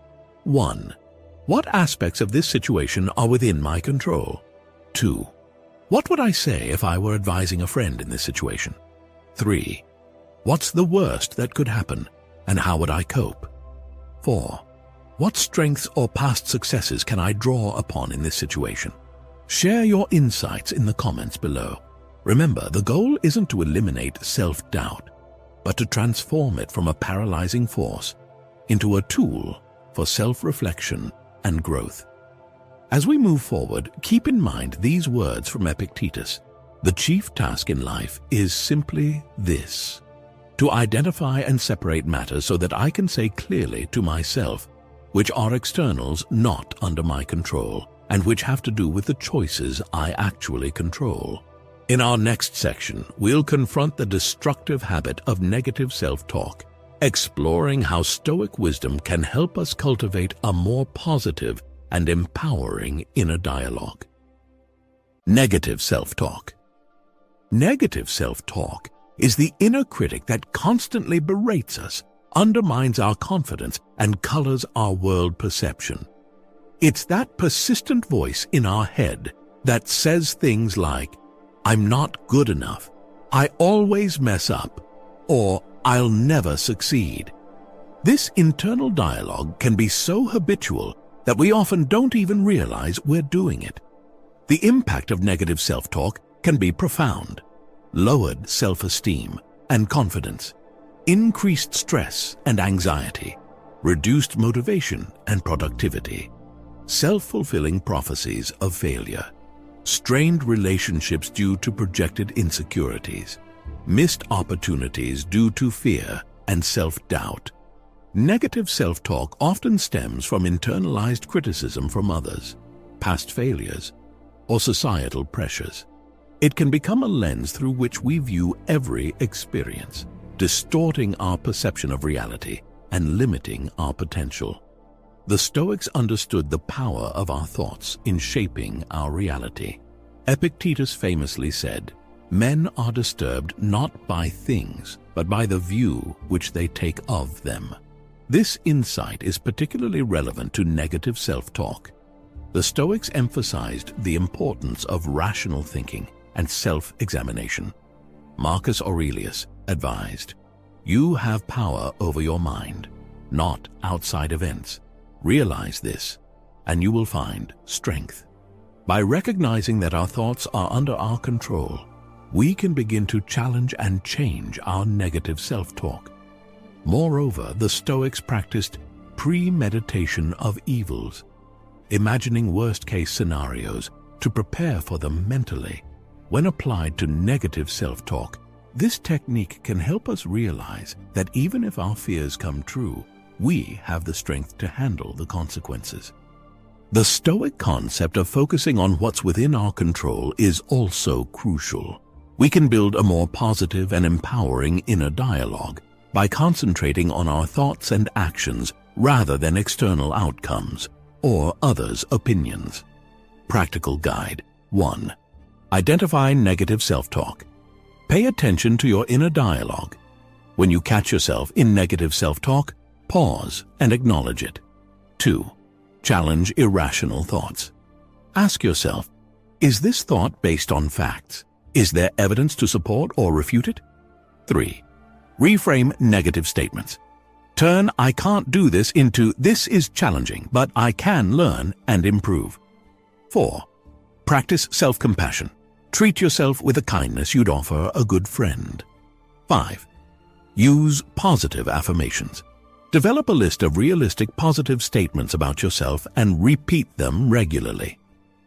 1. What aspects of this situation are within my control? 2. What would I say if I were advising a friend in this situation? 3. What's the worst that could happen, and how would I cope? 4. What strengths or past successes can I draw upon in this situation? Share your insights in the comments below. Remember, the goal isn't to eliminate self-doubt, but to transform it from a paralyzing force into a tool for self-reflection and growth. As we move forward, keep in mind these words from Epictetus. The chief task in life is simply this: to identify and separate matters so that I can say clearly to myself which are externals not under my control and which have to do with the choices I actually control. In our next section, we'll confront the destructive habit of negative self-talk, exploring how Stoic wisdom can help us cultivate a more positive and empowering inner dialogue. Negative self-talk. Negative self-talk is the inner critic that constantly berates us, undermines our confidence, and colors our world perception. It's that persistent voice in our head that says things like, "I'm not good enough," "I always mess up," or "I'll never succeed." This internal dialogue can be so habitual that we often don't even realize we're doing it. The impact of negative self-talk can be profound. Lowered self-esteem and confidence, increased stress and anxiety, reduced motivation and productivity, self-fulfilling prophecies of failure, strained relationships due to projected insecurities, missed opportunities due to fear and self-doubt. Negative self-talk often stems from internalized criticism from others, past failures, or societal pressures. It can become a lens through which we view every experience, distorting our perception of reality and limiting our potential. The Stoics understood the power of our thoughts in shaping our reality. Epictetus famously said, "Men are disturbed not by things, but by the view which they take of them." This insight is particularly relevant to negative self-talk. The Stoics emphasized the importance of rational thinking and self-examination. Marcus Aurelius advised, "You have power over your mind, not outside events. Realize this, and you will find strength." By recognizing that our thoughts are under our control, we can begin to challenge and change our negative self-talk. Moreover, the Stoics practiced premeditation of evils, imagining worst-case scenarios to prepare for them mentally. When applied to negative self-talk, this technique can help us realize that even if our fears come true, we have the strength to handle the consequences. The Stoic concept of focusing on what's within our control is also crucial. We can build a more positive and empowering inner dialogue by concentrating on our thoughts and actions rather than external outcomes or others' opinions. Practical guide. 1. Identify negative self-talk. Pay attention to your inner dialogue. When you catch yourself in negative self-talk, pause and acknowledge it. 2. Challenge irrational thoughts. Ask yourself, is this thought based on facts? Is there evidence to support or refute it? 3. Reframe negative statements. Turn "I can't do this" into "this is challenging, but I can learn and improve." 4. Practice self-compassion. Treat yourself with the kindness you'd offer a good friend. 5. Use positive affirmations. Develop a list of realistic positive statements about yourself and repeat them regularly.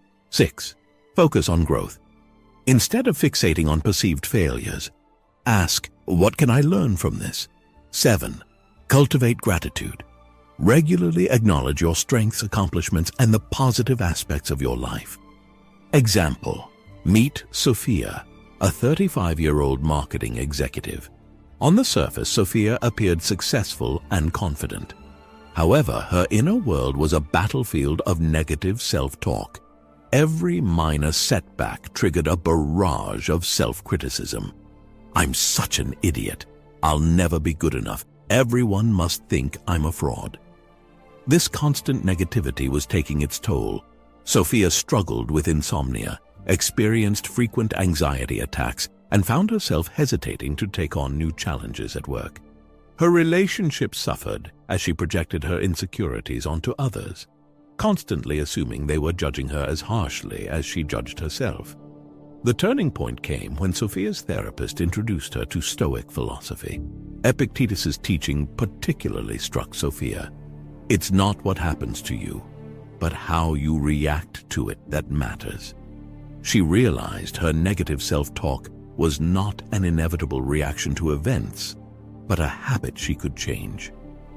6. Focus on growth. Instead of fixating on perceived failures, ask, what can I learn from this? 7. Cultivate gratitude. Regularly acknowledge your strengths, accomplishments, and the positive aspects of your life. Example: meet Sophia, a 35-year-old marketing executive. On the surface, Sophia appeared successful and confident. However, her inner world was a battlefield of negative self-talk. Every minor setback triggered a barrage of self-criticism. I'm such an idiot. I'll never be good enough. Everyone must think I'm a fraud. This constant negativity was taking its toll. Sophia struggled with insomnia, experienced frequent anxiety attacks, and found herself hesitating to take on new challenges at work. Her relationship suffered as she projected her insecurities onto others, constantly assuming they were judging her as harshly as she judged herself. The turning point came when Sophia's therapist introduced her to Stoic philosophy. Epictetus's teaching particularly struck Sophia. It's not what happens to you, but how you react to it that matters. She realized her negative self-talk was not an inevitable reaction to events, but a habit she could change.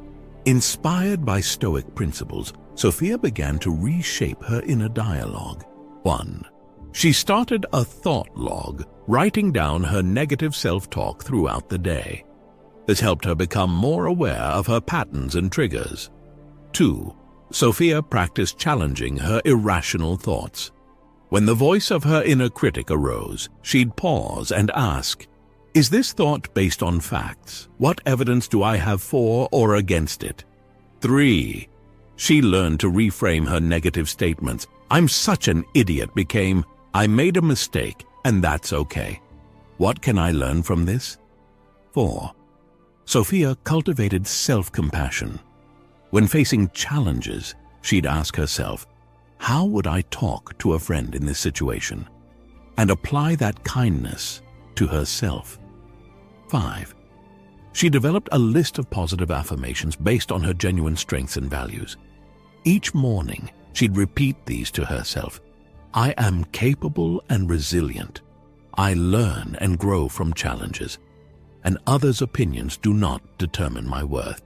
Inspired by Stoic principles, Sophia began to reshape her inner dialogue. 1. She started a thought log, writing down her negative self-talk throughout the day. This helped her become more aware of her patterns and triggers. 2. Sophia practiced challenging her irrational thoughts. When the voice of her inner critic arose, she'd pause and ask, is this thought based on facts? What evidence do I have for or against it? 3. She learned to reframe her negative statements. I'm such an idiot became, I made a mistake, and that's okay. What can I learn from this? 4. Sophia cultivated self-compassion. When facing challenges, she'd ask herself, how would I talk to a friend in this situation? And apply that kindness to herself. 5. She developed a list of positive affirmations based on her genuine strengths and values. Each morning, she'd repeat these to herself. I am capable and resilient. I learn and grow from challenges, and others' opinions do not determine my worth.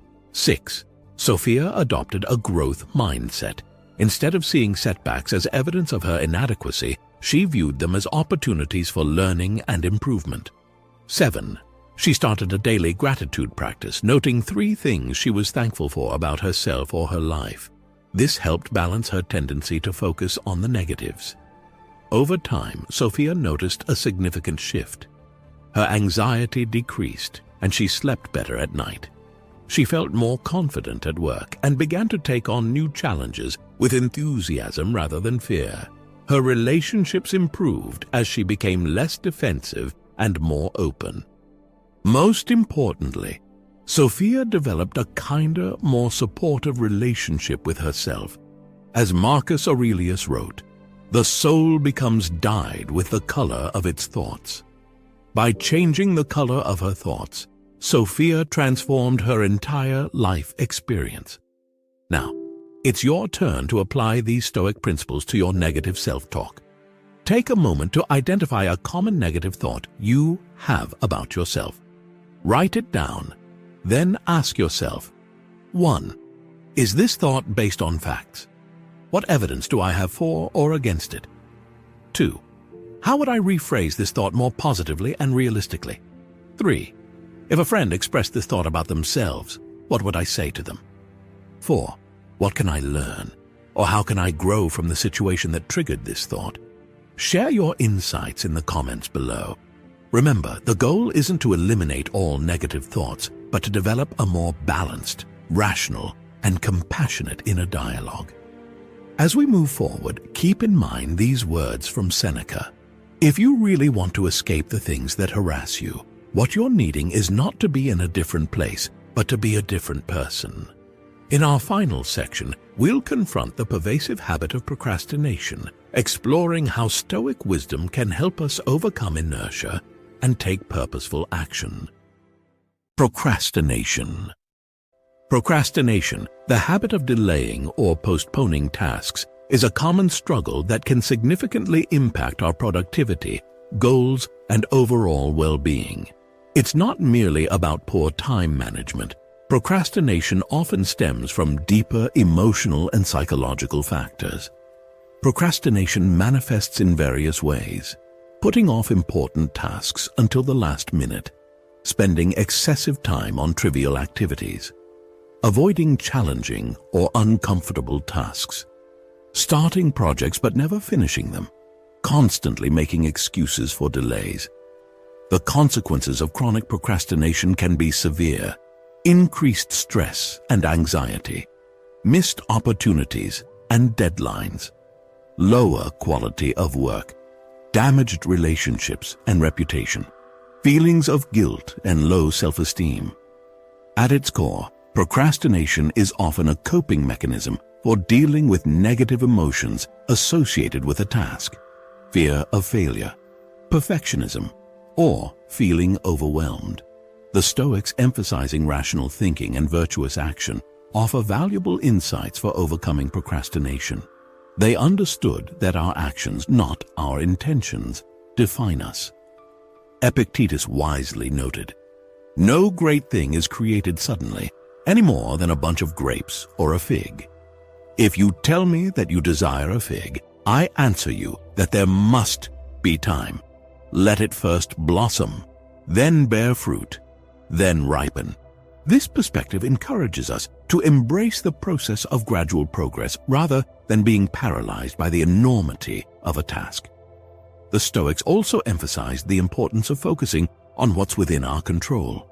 6. Sophia adopted a growth mindset. Instead of seeing setbacks as evidence of her inadequacy, she viewed them as opportunities for learning and improvement. 7. She started a daily gratitude practice, noting 3 things she was thankful for about herself or her life. This helped balance her tendency to focus on the negatives. Over time, Sophia noticed a significant shift. Her anxiety decreased, and she slept better at night. She felt more confident at work and began to take on new challenges with enthusiasm rather than fear. Her relationships improved as she became less defensive and more open. Most importantly, Sophia developed a kinder, more supportive relationship with herself. As Marcus Aurelius wrote, the soul becomes dyed with the color of its thoughts. By changing the color of her thoughts, Sophia transformed her entire life experience. Now, it's your turn to apply these Stoic principles to your negative self-talk. Take a moment to identify a common negative thought you have about yourself. Write it down. Then ask yourself, 1. Is this thought based on facts? What evidence do I have for or against it? 2. How would I rephrase this thought more positively and realistically? 3. If a friend expressed this thought about themselves, what would I say to them? 4. What can I learn? Or how can I grow from the situation that triggered this thought? Share your insights in the comments below. Remember, the goal isn't to eliminate all negative thoughts, but to develop a more balanced, rational, and compassionate inner dialogue. As we move forward, keep in mind these words from Seneca. If you really want to escape the things that harass you, what you're needing is not to be in a different place, but to be a different person. In our final section, we'll confront the pervasive habit of procrastination, exploring how Stoic wisdom can help us overcome inertia and take purposeful action. Procrastination. Procrastination, the habit of delaying or postponing tasks, is a common struggle that can significantly impact our productivity, goals, and overall well-being. It's not merely about poor time management. Procrastination often stems from deeper emotional and psychological factors. Procrastination manifests in various ways: putting off important tasks until the last minute, spending excessive time on trivial activities, avoiding challenging or uncomfortable tasks, starting projects but never finishing them, constantly making excuses for delays. The consequences of chronic procrastination can be severe: increased stress and anxiety, missed opportunities and deadlines, lower quality of work, damaged relationships and reputation, feelings of guilt and low self-esteem. At its core, procrastination is often a coping mechanism for dealing with negative emotions associated with a task: fear of failure, perfectionism, or feeling overwhelmed. The Stoics, emphasizing rational thinking and virtuous action, offer valuable insights for overcoming procrastination. They understood that our actions, not our intentions, define us. Epictetus wisely noted, "No great thing is created suddenly, any more than a bunch of grapes or a fig. If you tell me that you desire a fig, I answer you that there must be time. Let it first blossom, then bear fruit, then ripen." This perspective encourages us to embrace the process of gradual progress rather than being paralyzed by the enormity of a task. The Stoics also emphasized the importance of focusing on what's within our control.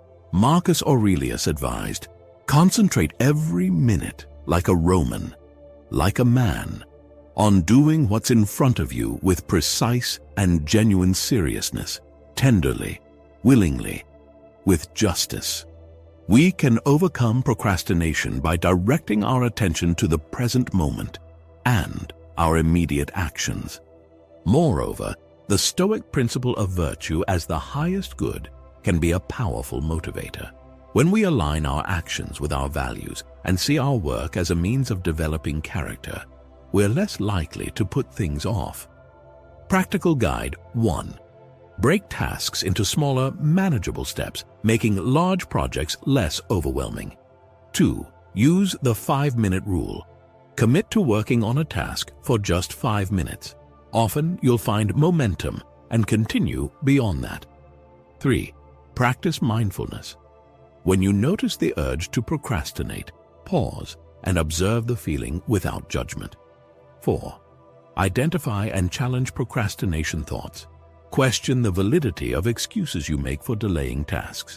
Marcus Aurelius advised, "Concentrate every minute like a Roman, like a man, on doing what's in front of you with precise and genuine seriousness, tenderly, willingly, with justice." We can overcome procrastination by directing our attention to the present moment and our immediate actions. Moreover, the Stoic principle of virtue as the highest good can be a powerful motivator. When we align our actions with our values and see our work as a means of developing character, we're less likely to put things off. Practical Guide 1. Break tasks into smaller, manageable steps, making large projects less overwhelming. 2. Use the 5-minute rule. Commit to working on a task for just 5 minutes. Often you'll find momentum and continue beyond that. 3. Practice mindfulness. When you notice the urge to procrastinate, pause and observe the feeling without judgment. 4. Identify and challenge procrastination thoughts. Question the validity of excuses you make for delaying tasks.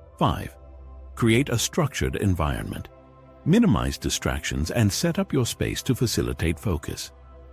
5. Create a structured environment. Minimize distractions and set up your space to facilitate focus.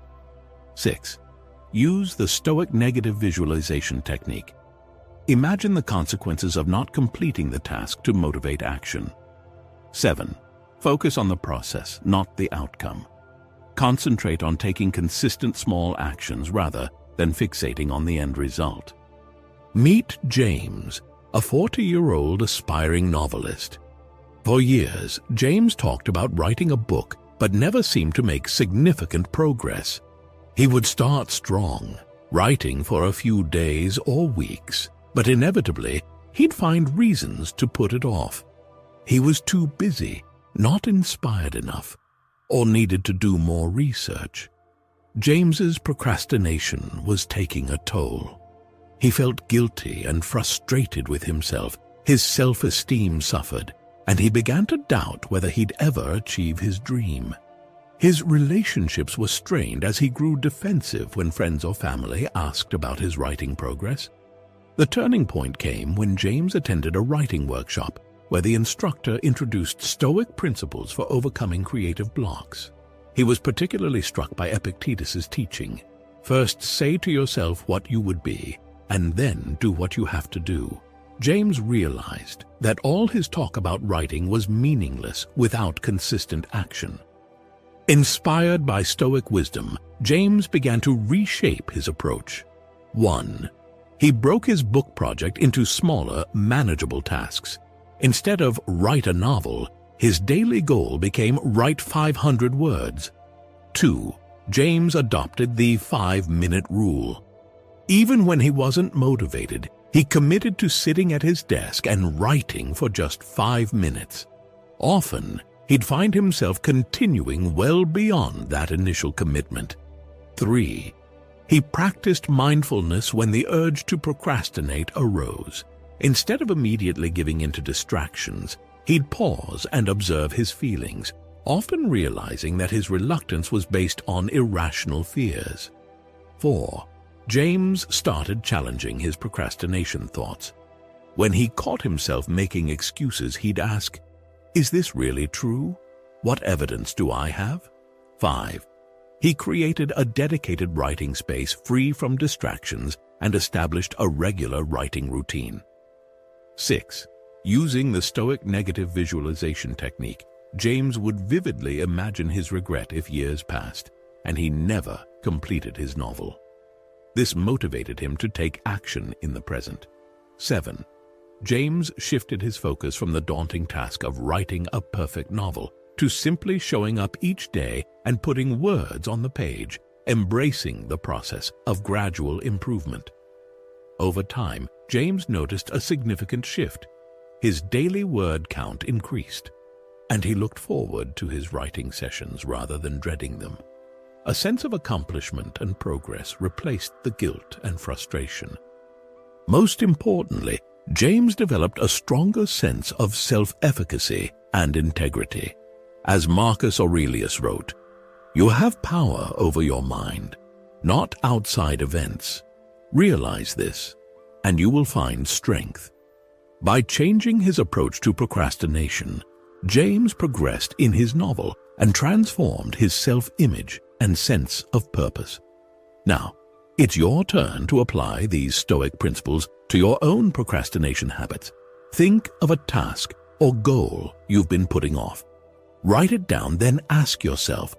6. Use the Stoic negative visualization technique. Imagine the consequences of not completing the task to motivate action. 7. Focus on the process, not the outcome. Concentrate on taking consistent small actions rather than fixating on the end result. Meet James, a 40-year-old aspiring novelist. For years, James talked about writing a book but never seemed to make significant progress. He would start strong, writing for a few days or weeks, but inevitably, he'd find reasons to put it off. He was too busy, not inspired enough, or needed to do more research. James's procrastination was taking a toll. He felt guilty and frustrated with himself. His self-esteem suffered, and he began to doubt whether he'd ever achieve his dream. His relationships were strained as he grew defensive when friends or family asked about his writing progress. The turning point came when James attended a writing workshop where the instructor introduced Stoic principles for overcoming creative blocks. He was particularly struck by Epictetus's teaching. First, say to yourself what you would be, and then do what you have to do. James realized that all his talk about writing was meaningless without consistent action. Inspired by Stoic wisdom, James began to reshape his approach. 1. He broke his book project into smaller, manageable tasks. Instead of write a novel, his daily goal became write 500 words. 2. James adopted the 5-minute rule. Even when he wasn't motivated, he committed to sitting at his desk and writing for just 5 minutes. Often, he'd find himself continuing well beyond that initial commitment. 3. He practiced mindfulness when the urge to procrastinate arose. Instead of immediately giving in to distractions, he'd pause and observe his feelings, often realizing that his reluctance was based on irrational fears. 4. James started challenging his procrastination thoughts. When he caught himself making excuses, he'd ask, "Is this really true? What evidence do I have?" 5. He created a dedicated writing space free from distractions and established a regular writing routine. 6. Using the Stoic negative visualization technique, James would vividly imagine his regret if years passed, and he never completed his novel. This motivated him to take action in the present. 7. James shifted his focus from the daunting task of writing a perfect novel to simply showing up each day and putting words on the page, embracing the process of gradual improvement. Over time, James noticed a significant shift. His daily word count increased, and he looked forward to his writing sessions rather than dreading them. A sense of accomplishment and progress replaced the guilt and frustration. Most importantly, James developed a stronger sense of self-efficacy and integrity. As Marcus Aurelius wrote, "You have power over your mind, not outside events. Realize this, and you will find strength." By changing his approach to procrastination, James progressed in his novel and transformed his self-image and sense of purpose. Now, it's your turn to apply these Stoic principles to your own procrastination habits. Think of a task or goal you've been putting off. Write it down, then ask yourself,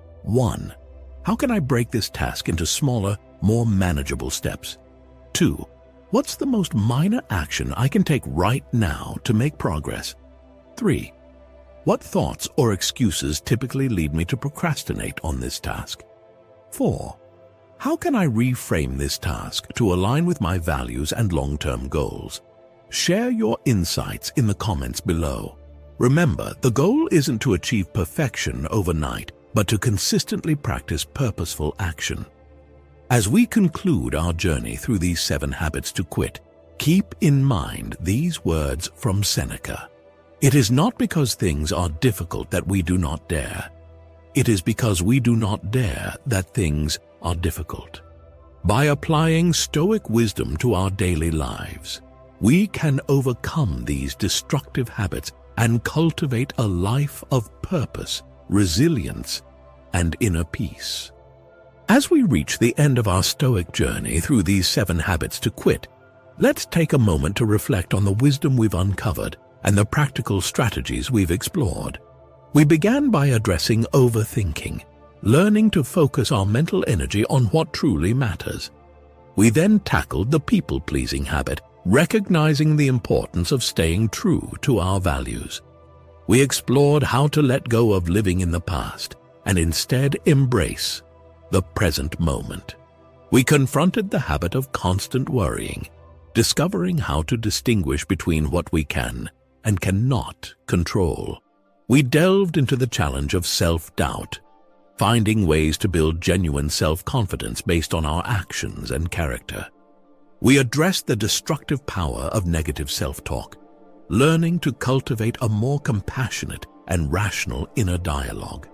1. How can I break this task into smaller, more manageable steps? 2. What's the most minor action I can take right now to make progress? 3. What thoughts or excuses typically lead me to procrastinate on this task? 4. How can I reframe this task to align with my values and long-term goals? Share your insights in the comments below. Remember, the goal isn't to achieve perfection overnight, but to consistently practice purposeful action. As we conclude our journey through these 7 habits to quit, keep in mind these words from Seneca. It is not because things are difficult that we do not dare. It is because we do not dare that things are difficult. By applying Stoic wisdom to our daily lives, we can overcome these destructive habits and cultivate a life of purpose, resilience, and inner peace. As we reach the end of our Stoic journey through these 7 habits to quit, let's take a moment to reflect on the wisdom we've uncovered and the practical strategies we've explored. We began by addressing overthinking, learning to focus our mental energy on what truly matters. We then tackled the people-pleasing habit, recognizing the importance of staying true to our values. We explored how to let go of living in the past and instead embrace the present moment. We confronted the habit of constant worrying, discovering how to distinguish between what we can and cannot control. We delved into the challenge of self-doubt, finding ways to build genuine self-confidence based on our actions and character. We addressed the destructive power of negative self-talk, learning to cultivate a more compassionate and rational inner dialogue.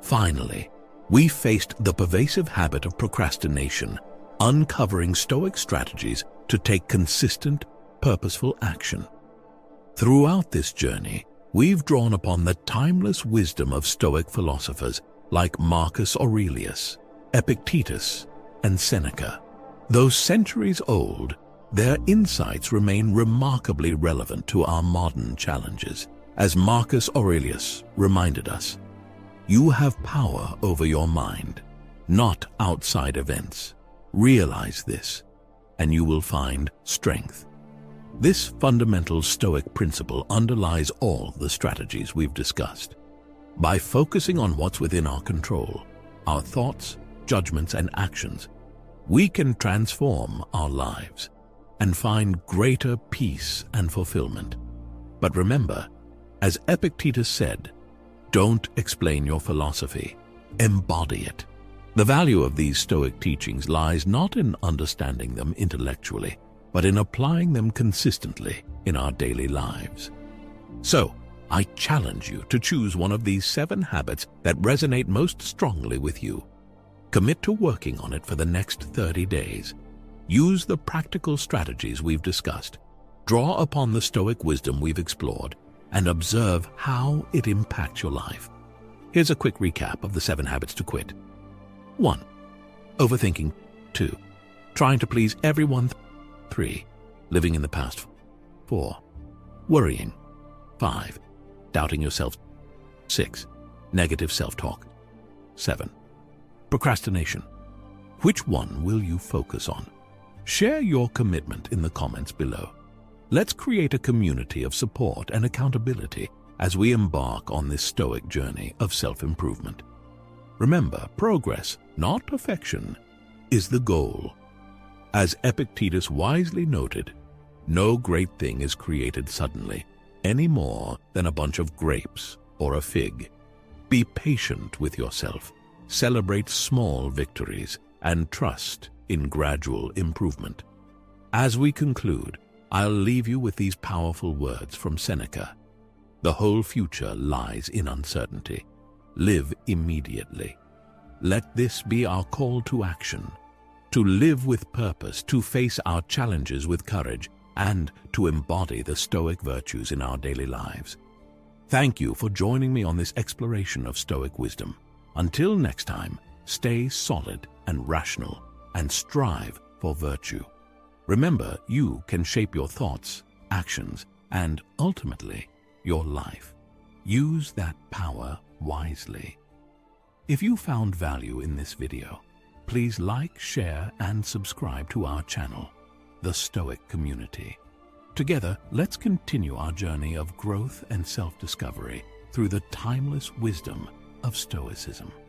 Finally, we faced the pervasive habit of procrastination, uncovering Stoic strategies to take consistent, purposeful action. Throughout this journey, we've drawn upon the timeless wisdom of Stoic philosophers like Marcus Aurelius, Epictetus, and Seneca. Though centuries old, their insights remain remarkably relevant to our modern challenges. As Marcus Aurelius reminded us, you have power over your mind, not outside events. Realize this, and you will find strength. This fundamental Stoic principle underlies all the strategies we've discussed. By focusing on what's within our control, our thoughts, judgments, and actions, we can transform our lives and find greater peace and fulfillment. But remember, as Epictetus said, don't explain your philosophy, embody it. The value of these Stoic teachings lies not in understanding them intellectually, but in applying them consistently in our daily lives. So, I challenge you to choose one of these 7 habits that resonate most strongly with you. Commit to working on it for the next 30 days. Use the practical strategies we've discussed. Draw upon the Stoic wisdom we've explored, and observe how it impacts your life. Here's a quick recap of the 7 habits to quit. 1. Overthinking. 2. Trying to please everyone. 3. Living in the past. 4. Worrying. 5. Doubting yourself. 6. Negative self-talk. 7. Procrastination. Which one will you focus on? Share your commitment in the comments below. Let's create a community of support and accountability as we embark on this Stoic journey of self-improvement. Remember, progress, not perfection, is the goal. As Epictetus wisely noted, no great thing is created suddenly, any more than a bunch of grapes or a fig. Be patient with yourself, celebrate small victories, and trust in gradual improvement. As we conclude, I'll leave you with these powerful words from Seneca. The whole future lies in uncertainty. Live immediately. Let this be our call to action, to live with purpose, to face our challenges with courage, and to embody the Stoic virtues in our daily lives. Thank you for joining me on this exploration of Stoic wisdom. Until next time, stay solid and rational, and strive for virtue. Remember, you can shape your thoughts, actions, and ultimately, your life. Use that power wisely. If you found value in this video, please like, share, and subscribe to our channel, The Stoic Community. Together, let's continue our journey of growth and self-discovery through the timeless wisdom of Stoicism.